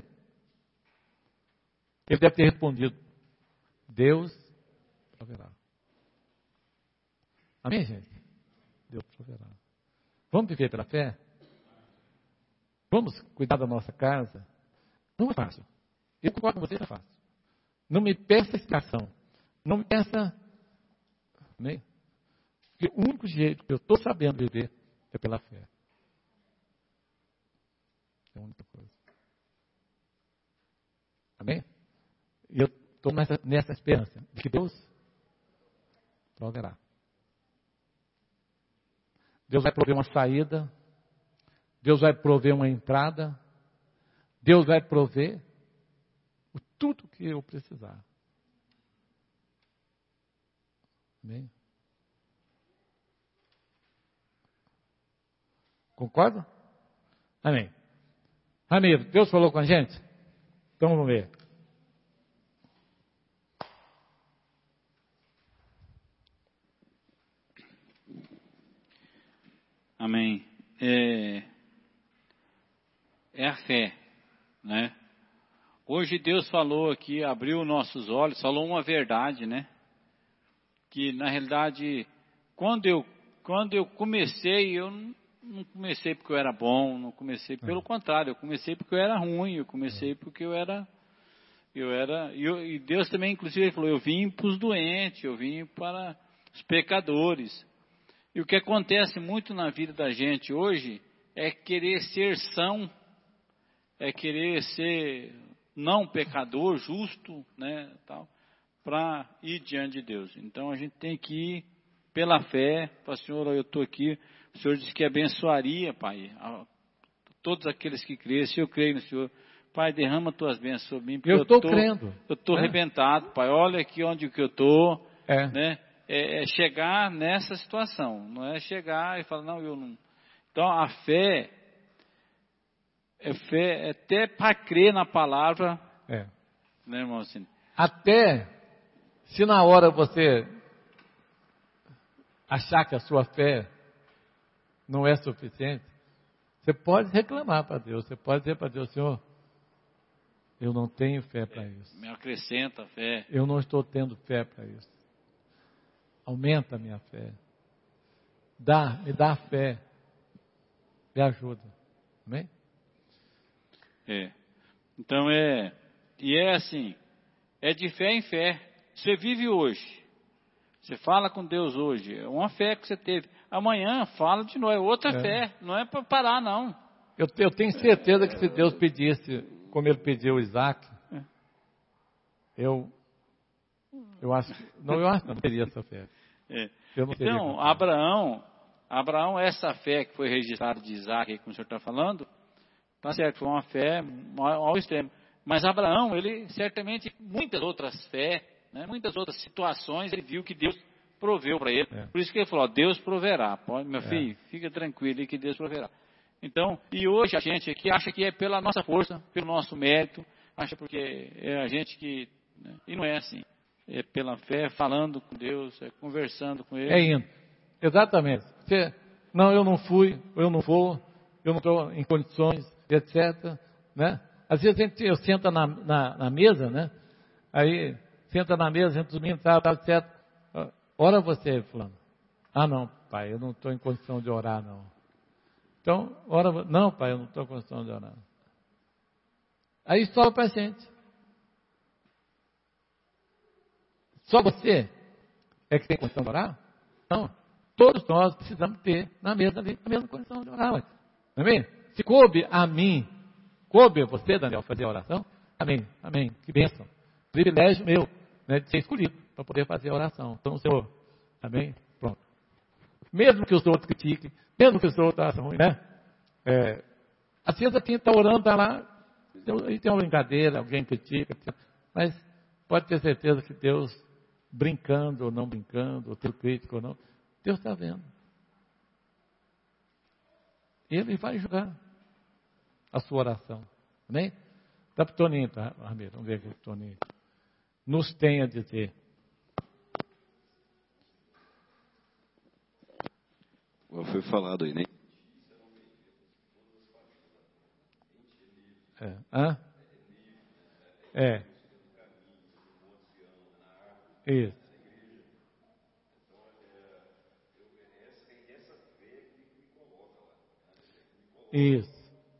Ele deve ter respondido, Deus proverá. Amém, gente? Deus proverá. Vamos viver pela fé? Vamos cuidar da nossa casa? Não é fácil. Eu concordo com você, não é fácil. Não me peça explicação. Não me peça... Amém? Porque o único jeito que eu estou sabendo viver é pela fé. É a única coisa. Amém? E eu estou nessa esperança de que Deus proverá. Deus vai prover uma saída. Deus vai prover uma entrada. Deus vai prover tudo que eu precisar. Amém? Concorda? Amém. Ramiro, Deus falou com a gente? Então vamos ver. Amém. É a fé, né? Hoje Deus falou aqui, abriu nossos olhos, falou uma verdade, né? Que na realidade, quando eu comecei, eu não comecei porque eu era bom, não comecei, pelo contrário, eu comecei porque eu era ruim, eu comecei porque e Deus também, inclusive, falou, eu vim para os doentes, eu vim para os pecadores. E o que acontece muito na vida da gente hoje é querer ser são, é querer ser não pecador, justo, né, tal, para ir diante de Deus. Então a gente tem que ir pela fé, para Senhor, eu estou aqui, o Senhor disse que abençoaria, Pai, a todos aqueles que creem, se eu creio no Senhor, Pai, derrama tuas bênçãos sobre mim, porque eu estou crendo. Eu estou arrebentado, Pai, olha aqui onde que eu estou, né? É chegar nessa situação, não é chegar e falar, não, eu não. Então a fé é até para crer na palavra, né, irmão? Assim. Até se na hora você achar que a sua fé não é suficiente, você pode reclamar para Deus, você pode dizer para Deus, Senhor, eu não tenho fé para isso. Me acrescenta a fé. Eu não estou tendo fé para isso. Aumenta a minha fé. Me dá fé. Me ajuda. Amém? Então assim, é de fé em fé. Você vive hoje. Você fala com Deus hoje. É uma fé que você teve. Amanhã fala de novo. É outra fé. Não é para parar, não. Eu tenho certeza que se Deus pedisse, como ele pediu Isaac, eu acho que não teria essa fé. Então, Abraão, essa fé que foi registrada de Isaac, como o senhor está falando, tá certo, foi uma fé ao extremo. Mas Abraão, ele certamente, muitas outras fé, né, muitas outras situações, ele viu que Deus proveu para ele. Por isso que ele falou, Deus proverá. Meu filho, fica tranquilo aí que Deus proverá. Então, e hoje a gente aqui acha que é pela nossa força, pelo nosso mérito, acha porque é a gente que... Né, e não é assim. É pela fé, falando com Deus, conversando com Ele. É indo. Exatamente. Não, eu não fui, eu não vou, eu não estou em condições, etc. Né? Às vezes eu sento na mesa, né? Aí, senta na mesa, entre os meninos, tá, certo. Ora você, fulano. Ah, não, pai, eu não estou em condição de orar, não. Então, não, pai, eu não estou em condição de orar. Aí sobra para a gente. Só você é que tem condição de orar? Não. Todos nós precisamos ter na mesma condição de orar. Amém? Se coube a mim, coube a você, Daniel, fazer a oração? Amém. Amém. Que bênção. Privilégio meu, né, de ser escolhido para poder fazer a oração. Então, Senhor, amém? Pronto. Mesmo que os outros critiquem, mesmo que os outros acham ruim, né? Às vezes quem está orando está lá, e tem uma brincadeira, alguém critica, mas pode ter certeza que Deus, brincando ou não brincando, ou tendo crítico ou não, Deus está vendo. Ele vai julgar a sua oração. Amém? Dá para o Toninho, tá, Ramiro? Vamos ver aqui o Toninho nos tem a dizer. Foi falado aí, né? Isso. Isso.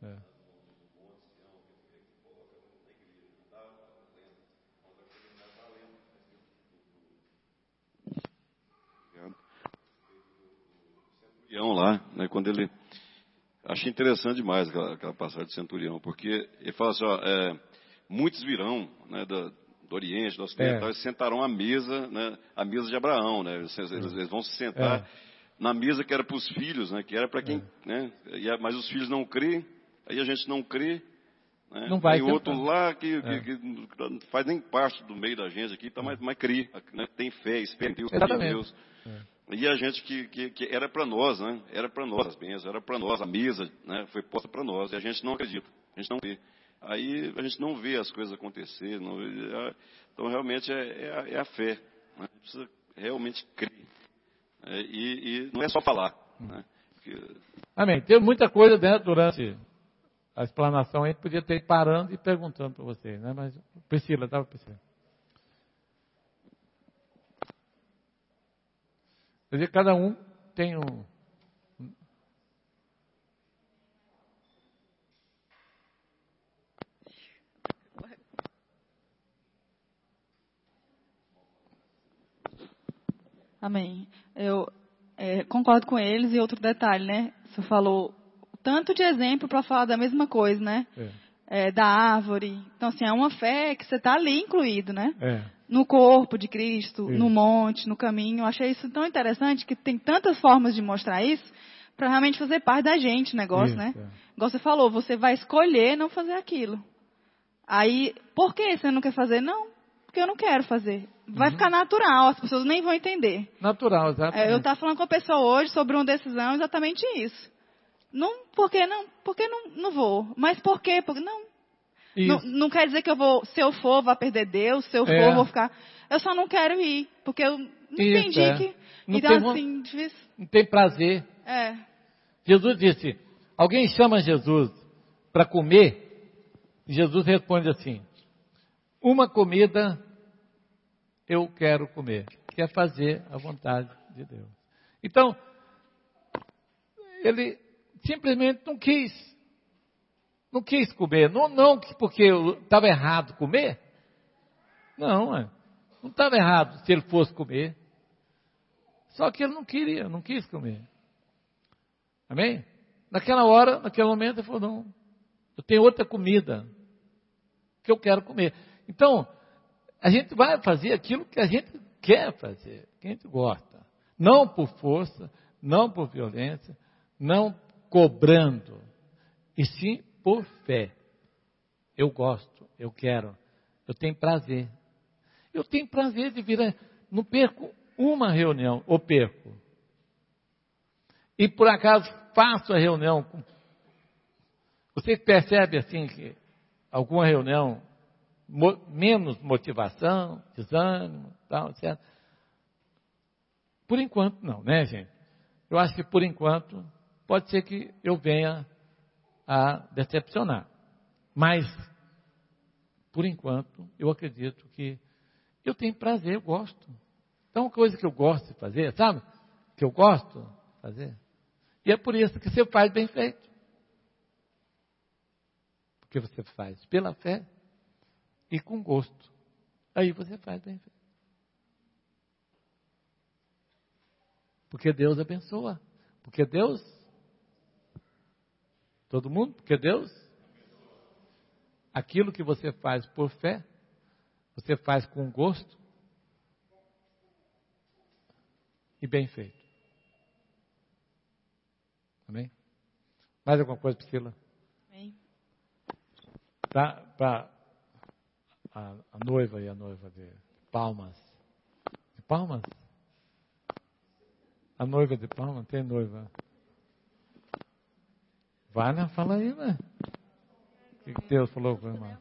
Centurião lá, né, quando ele... Achei interessante demais aquela passagem de Centurião, porque ele fala assim, muitos virão, né, do Oriente, do Ocidente, eles sentarão à mesa, né, a mesa de Abraão, né, eles vão se sentar na mesa que era para os filhos, né, que era para quem, né, mas os filhos não crêem, aí a gente não crê, né, não vai tem outro lá que não faz nem parte do meio da gente aqui, tá, mas crê, né, tem fé, espera em Deus, confia em Deus. E a gente que era para nós, né? Era para nós as bênçãos, era para nós, a mesa, né? Foi posta para nós, e a gente não acredita. A gente não vê. Aí a gente não vê as coisas acontecer. Não vê, então, realmente, é a fé. Né? A gente precisa realmente crer. E não é só falar. Né? Porque... Amém. Tem muita coisa dentro durante a explanação. A gente podia ter ido parando e perguntando para vocês. Né? Mas, Priscila, estava Priscila. Quer dizer, cada um tem um... Amém. Eu concordo com eles. E outro detalhe, né? Você falou tanto de exemplo para falar da mesma coisa, né? Da árvore. Então, assim, é uma fé que você está ali incluído, né? No corpo de Cristo, no monte, no caminho. Eu achei isso tão interessante que tem tantas formas de mostrar isso para realmente fazer parte da gente o negócio, né? Igual você falou, você vai escolher não fazer aquilo. Aí, por que você não quer fazer? Não, porque eu não quero fazer. Vai ficar natural, as pessoas nem vão entender. Natural, exatamente. Eu estava falando com a pessoa hoje sobre uma decisão, exatamente isso. Por que não vou? Mas por quê? Porque não quer dizer que se eu for, vou perder Deus, se eu for, vou ficar... Eu só não quero ir, porque eu não entendi que... Não então, tem, assim, difícil. Não tem prazer. Jesus disse, alguém chama Jesus para comer, e Jesus responde assim, uma comida eu quero comer, que é fazer a vontade de Deus. Então, ele simplesmente não quis comer, não porque estava errado comer, não estava errado se ele fosse comer, só que ele não quis comer, amém? Naquela hora, naquele momento, ele falou, não, eu tenho outra comida que eu quero comer. Então, a gente vai fazer aquilo que a gente quer fazer, que a gente gosta. Não por força, não por violência, não cobrando, e sim por fé. Eu gosto, eu quero, eu tenho prazer. Eu tenho prazer de vir, não perco uma reunião, ou perco. E por acaso faço a reunião. Você percebe assim que alguma reunião menos motivação, desânimo, tal, certo? Por enquanto não, né, gente? Eu acho que por enquanto pode ser que eu venha a decepcionar. Mas, por enquanto, eu acredito que eu tenho prazer, eu gosto. Então, uma coisa que eu gosto de fazer, sabe? Que eu gosto de fazer. E é por isso que você faz bem feito. Porque você faz pela fé e com gosto. Aí você faz bem feito. Porque Deus abençoa. Porque Deus... Todo mundo? Porque Deus... Aquilo que você faz por fé, você faz com gosto e bem feito. Amém? Mais alguma coisa, Priscila? Amém. Para a noiva e a noiva de Palmas. De Palmas? A noiva de Palmas? Tem noiva? Vai, né? Fala aí, né? O que Deus falou com a irmã?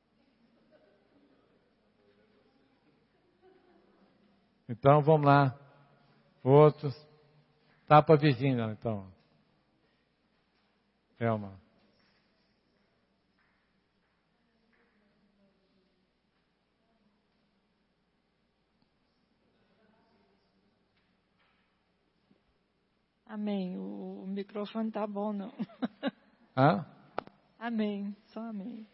Então, vamos lá. Outros. Tá para a Virgínia, então. Elma. Amém. O microfone tá bom, não? Hã? Amém. Só amém.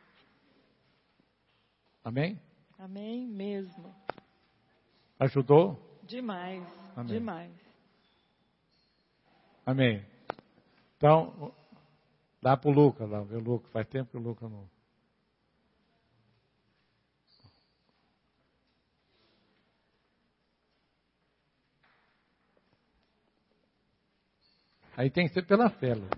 Amém? Amém mesmo. Ajudou? Demais. Amém. Demais. Amém. Então, dá para o Lucas lá, viu, Lucas? Faz tempo que o Lucas não... Aí tem que ser pela fé, Lucas.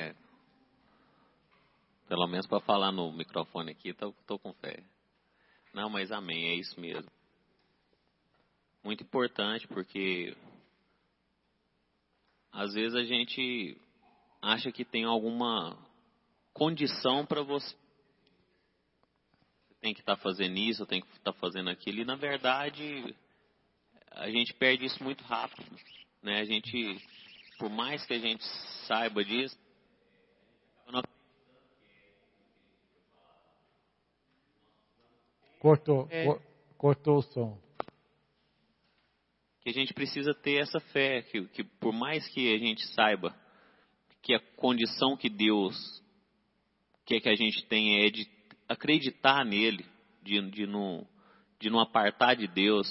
Pelo menos para falar no microfone aqui, estou com fé. Não, mas amém, é isso mesmo. Muito importante, porque às vezes a gente acha que tem alguma condição para você. Você tem que estar fazendo isso, tem que estar fazendo aquilo. E, na verdade, a gente perde isso muito rápido. Né? A gente, por mais que a gente saiba disso, Cortou o som. Que a gente precisa ter essa fé, que por mais que a gente saiba que a condição que Deus quer que a gente tenha é de acreditar nele, de não apartar de Deus,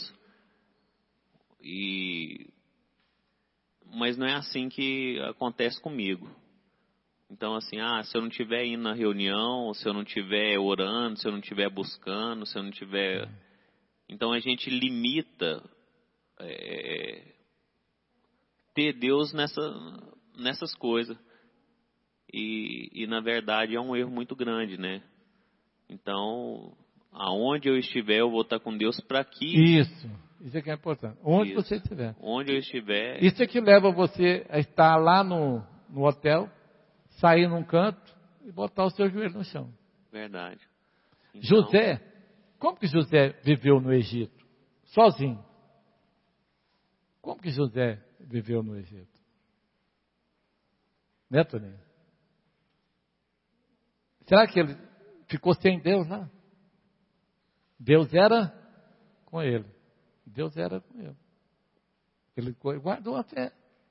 mas não é assim que acontece comigo. Então, assim, se eu não estiver indo na reunião, se eu não estiver orando, se eu não estiver buscando, se eu não estiver... Então, a gente limita ter Deus nessas coisas. E, na verdade, é um erro muito grande, né? Então, aonde eu estiver, eu vou estar com Deus para que... Isso é que é importante. Onde você estiver. Onde eu estiver... Isso é que leva você a estar lá no hotel, sair num canto e botar o seu joelho no chão. Verdade. Então, José, como que José viveu no Egito? Sozinho. Como que José viveu no Egito? Né, Toninho? Será que ele ficou sem Deus lá? Deus era com ele. Deus era com ele. Ele guardou a fé.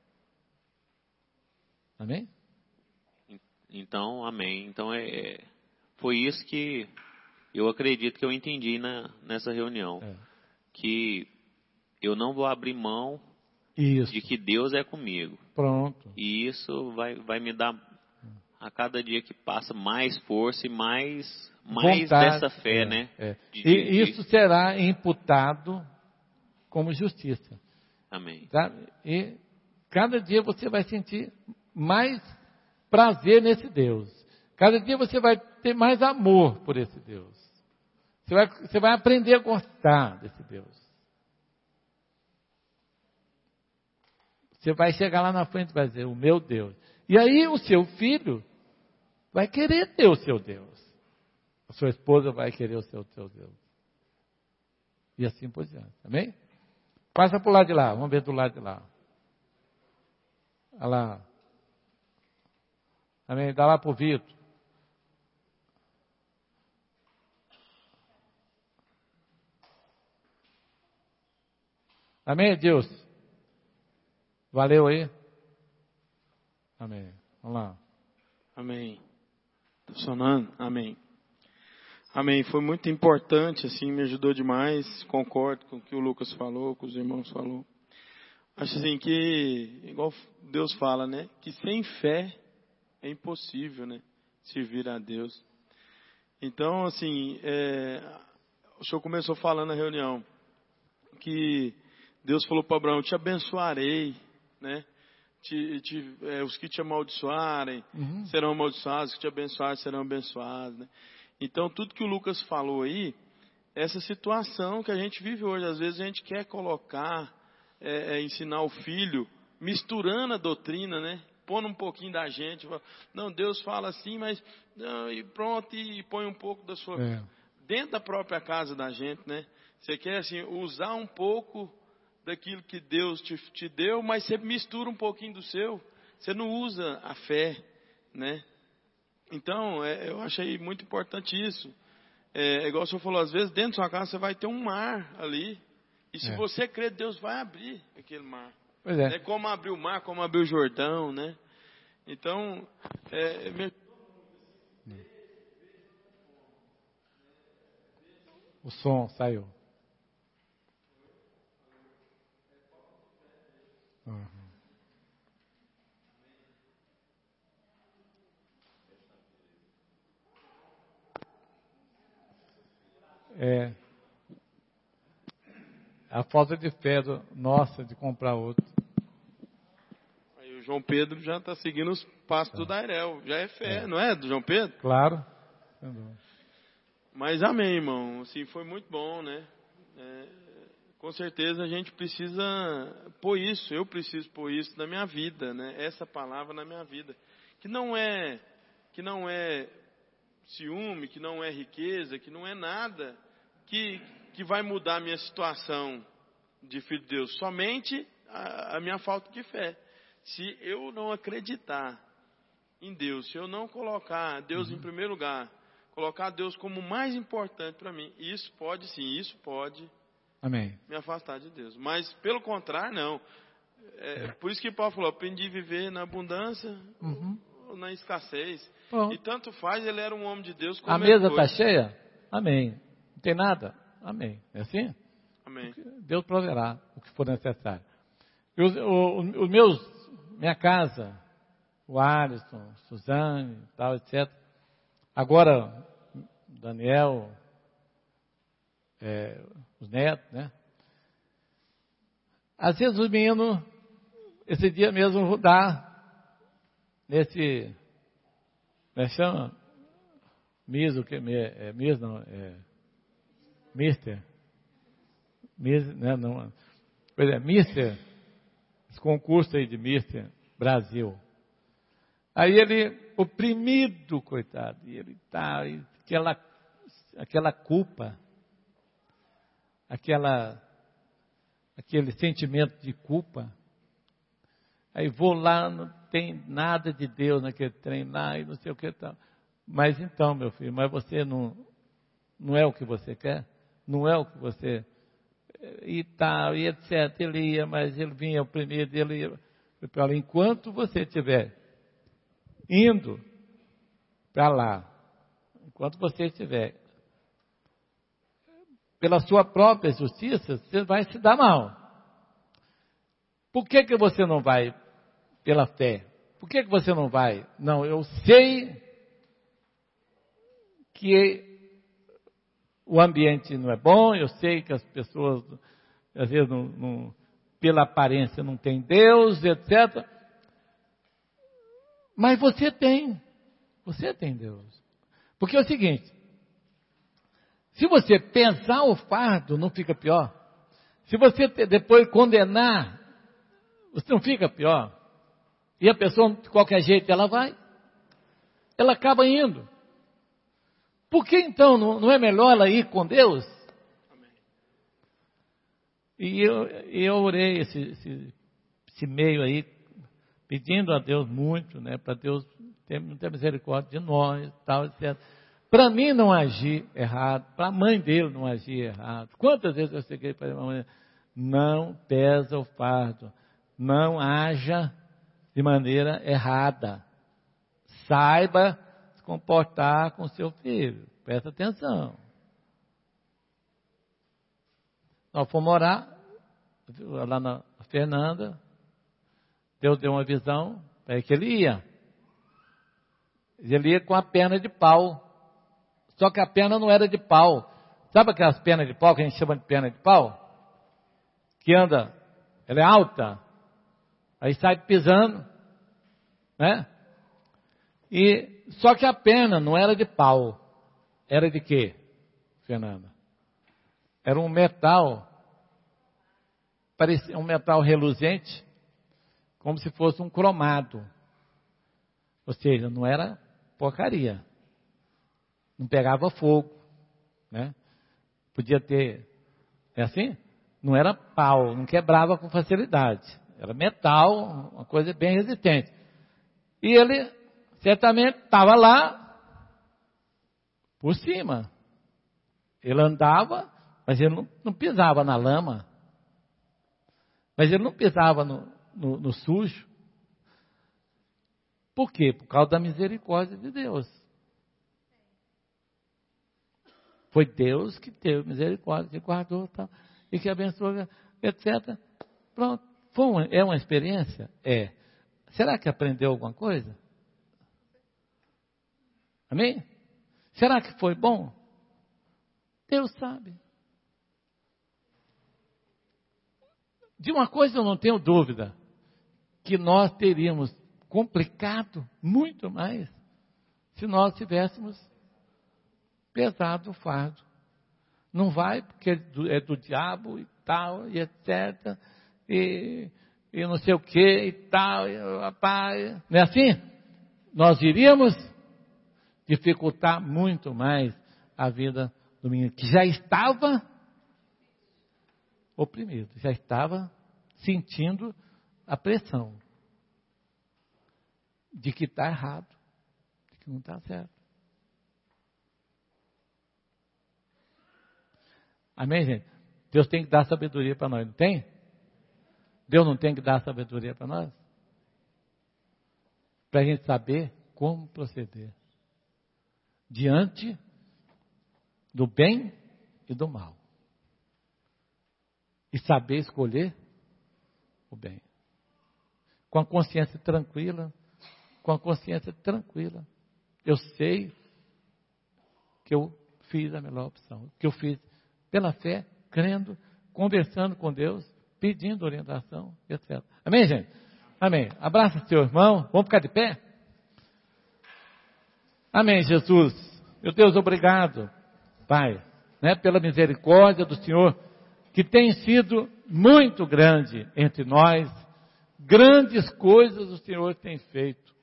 Amém? Então, amém. Então, foi isso que eu acredito que eu entendi nessa reunião. Que eu não vou abrir mão de que Deus é comigo. Pronto. E isso vai me dar, a cada dia que passa, mais força e mais dessa fé, né? E isso será imputado como justiça. Amém. Tá? E cada dia você vai sentir mais prazer nesse Deus. Cada dia você vai ter mais amor por esse Deus. Você vai aprender a gostar desse Deus. Você vai chegar lá na frente e vai dizer, o meu Deus. E aí o seu filho vai querer ter o seu Deus. A sua esposa vai querer o seu Deus. E assim por diante. Amém? Passa para o lado de lá. Vamos ver do lado de lá. Olha lá. Amém? Dá lá para o Vitor. Amém, Deus? Valeu aí? Amém. Vamos lá. Amém. Está funcionando? Amém. Amém. Foi muito importante, assim, me ajudou demais. Concordo com o que o Lucas falou, com os irmãos falou. Acho assim que, igual Deus fala, né? Que sem fé é impossível, né? Servir a Deus. Então, assim, o senhor começou falando na reunião que Deus falou para Abraão, te abençoarei, né? Os que te amaldiçoarem serão amaldiçoados, os que te abençoarem serão abençoados, né? Então, tudo que o Lucas falou aí, essa situação que a gente vive hoje, às vezes a gente quer colocar, ensinar o filho, misturando a doutrina, né? Pondo um pouquinho da gente, não, Deus fala assim, mas não, e pronto, e põe um pouco da sua... Dentro da própria casa da gente, né? Você quer, assim, usar um pouco daquilo que Deus te deu, mas você mistura um pouquinho do seu, você não usa a fé, né? Então, eu achei muito importante isso. Igual o senhor falou, às vezes dentro da sua casa você vai ter um mar ali, e se você crer, Deus vai abrir aquele mar. Pois é. Como abrir o mar, como abrir o Jordão, né? Então, o som saiu. A falta de fé nossa de comprar outro. Aí o João Pedro já está seguindo os passos do Dairel. Já é fé, não é, do João Pedro? Claro. Mas amém, irmão. Assim, foi muito bom, né? Com certeza a gente precisa pôr isso. Eu preciso pôr isso na minha vida, né? Essa palavra na minha vida. Que não é que não é ciúme, que não é riqueza, que não é nada que vai mudar a minha situação de filho de Deus. Somente a minha falta de fé. Se eu não acreditar em Deus, se eu não colocar Deus em primeiro lugar, colocar Deus como mais importante para mim, isso pode Amém. me afastar de Deus. Mas, pelo contrário, não. Por isso que Paulo falou, aprendi a viver na abundância ou na escassez. Bom. E tanto faz, ele era um homem de Deus. Como a mesa está cheia? Amém. Não tem nada? Amém. É assim? Amém. Deus proverá o que for necessário. Minha casa, o Alisson, Suzane, tal, etc. Agora, Daniel, os netos, né? Às vezes os meninos, esse dia mesmo, vou dar nesse, como é que chama? Miss, o que? Miss não, Mister. Miss, né, não. Pois é, Mister, esse concurso aí de Mister Brasil. Aí ele, oprimido, coitado, e ele tá, aquela culpa, aquele sentimento de culpa. Aí vou lá, não tem nada de Deus naquele trem lá, e não sei o que tal. Mas então, meu filho, mas você não é o que você quer? Não é o que você... E tal, e etc. Ele ia, mas ele vinha oprimido, ele ia... Enquanto você estiver indo para lá, enquanto você estiver pela sua própria justiça, você vai se dar mal. Por que você não vai pela fé? Por que você não vai? Não, eu sei que o ambiente não é bom, eu sei que as pessoas, às vezes, pela aparência não tem Deus, etc. Mas você tem Deus. Porque é o seguinte, se você pesar o fardo, não fica pior. Se você depois condenar, você não fica pior. E a pessoa, de qualquer jeito, ela acaba indo. Por que então não é melhor ela ir com Deus? E eu orei esse meio aí, pedindo a Deus muito, né, para Deus ter misericórdia de nós, tal, etc. Para mim não agir errado, para a mãe dele não agir errado. Quantas vezes eu cheguei para a mãe, não pesa o fardo, não haja de maneira errada. Saiba se comportar com seu filho, presta atenção. Nós fomos orar, lá na Fernanda, Deus deu uma visão, é que ele ia. Ele ia com a perna de pau. Só que a perna não era de pau. Sabe aquelas pernas de pau que a gente chama de perna de pau? Que anda, ela é alta, aí sai pisando, né? Só que a perna não era de pau. Era de quê, Fernanda? Era um metal, parecia um metal reluzente, como se fosse um cromado. Ou seja, não era porcaria. Não pegava fogo, né? Podia ter, é assim? Não era pau, não quebrava com facilidade. Era metal, uma coisa bem resistente. E ele, certamente, estava lá, por cima. Ele andava, mas ele não pisava na lama. Mas ele não pisava no sujo. Por quê? Por causa da misericórdia de Deus. Foi Deus que teve misericórdia, que guardou tal, e que abençoou, etc. Pronto. É uma experiência? É. Será que aprendeu alguma coisa? Amém? Será que foi bom? Deus sabe. De uma coisa eu não tenho dúvida, que nós teríamos complicado muito mais se nós tivéssemos pesado o fardo. Não vai porque é do diabo e tal, e etc. E não sei o que e tal, e rapaz. Não é assim? Nós iríamos dificultar muito mais a vida do menino, que já estava oprimido, já estava sentindo a pressão de que está errado, de que não está certo. Amém, gente? Deus tem que dar sabedoria para nós, não tem? Deus não tem que dar sabedoria para nós? Para a gente saber como proceder diante do bem e do mal. E saber escolher o bem. Com a consciência tranquila, eu sei que eu fiz a melhor opção, que eu fiz pela fé, crendo, conversando com Deus, pedindo orientação, etc. Amém, gente? Amém. Abraça seu irmão. Vamos ficar de pé? Amém, Jesus. Meu Deus, obrigado, Pai, pela misericórdia do Senhor, que tem sido muito grande entre nós. Grandes coisas o Senhor tem feito.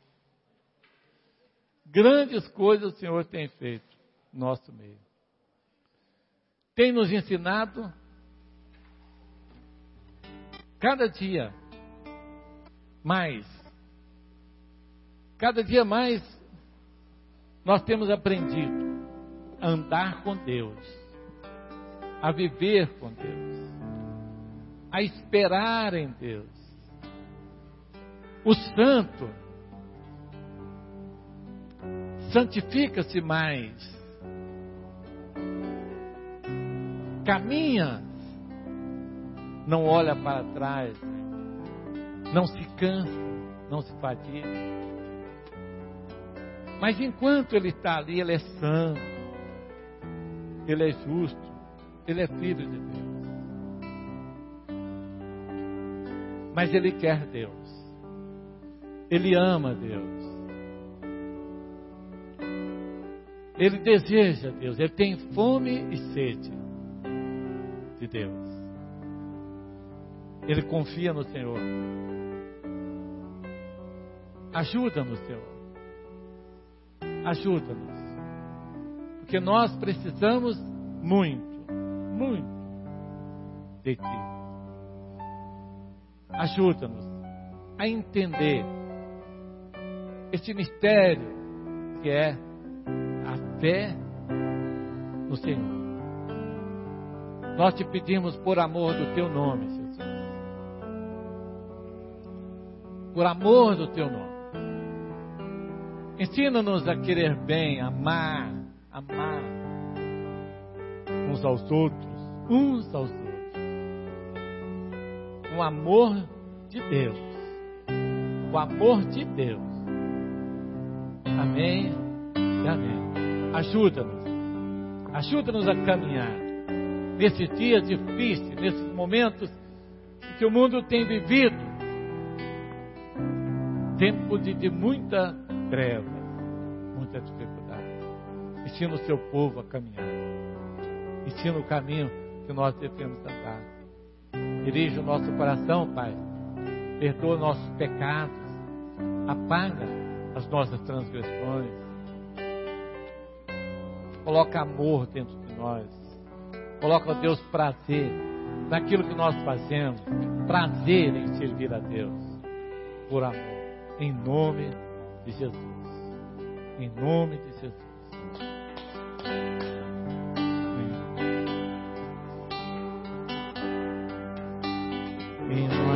Grandes coisas o Senhor tem feito no nosso meio. Tem nos ensinado cada dia mais. Cada dia mais nós temos aprendido a andar com Deus, a viver com Deus, a esperar em Deus. O santo santifica-se mais. Caminha, não olha para trás, não se cansa, não se fadiga. Mas enquanto ele está ali, ele é santo, ele é justo, ele é filho de Deus. Mas ele quer Deus, ele ama Deus, ele deseja Deus, ele tem fome e sede de Deus. Ele confia no Senhor. Ajuda-nos, Senhor. Ajuda-nos. Porque nós precisamos muito de Ti. Ajuda-nos a entender este mistério que é a fé no Senhor. Nós te pedimos por amor do Teu nome, Jesus. Por amor do Teu nome. Ensina-nos a querer bem, amar uns aos outros. Um amor de Deus. O amor de Deus. Amém e amém. Ajuda-nos a caminhar nesses dias difíceis, nesses momentos que o mundo tem vivido, tempo de muita treva, muita dificuldade. Ensina o seu povo a caminhar, ensina o caminho que nós devemos andar. Dirige o nosso coração, Pai, perdoa nossos pecados, apaga as nossas transgressões, coloca amor dentro de nós. Coloca, Deus, prazer naquilo que nós fazemos. Prazer em servir a Deus. Por amor. Em nome de Jesus. Em nome de Jesus. Em nome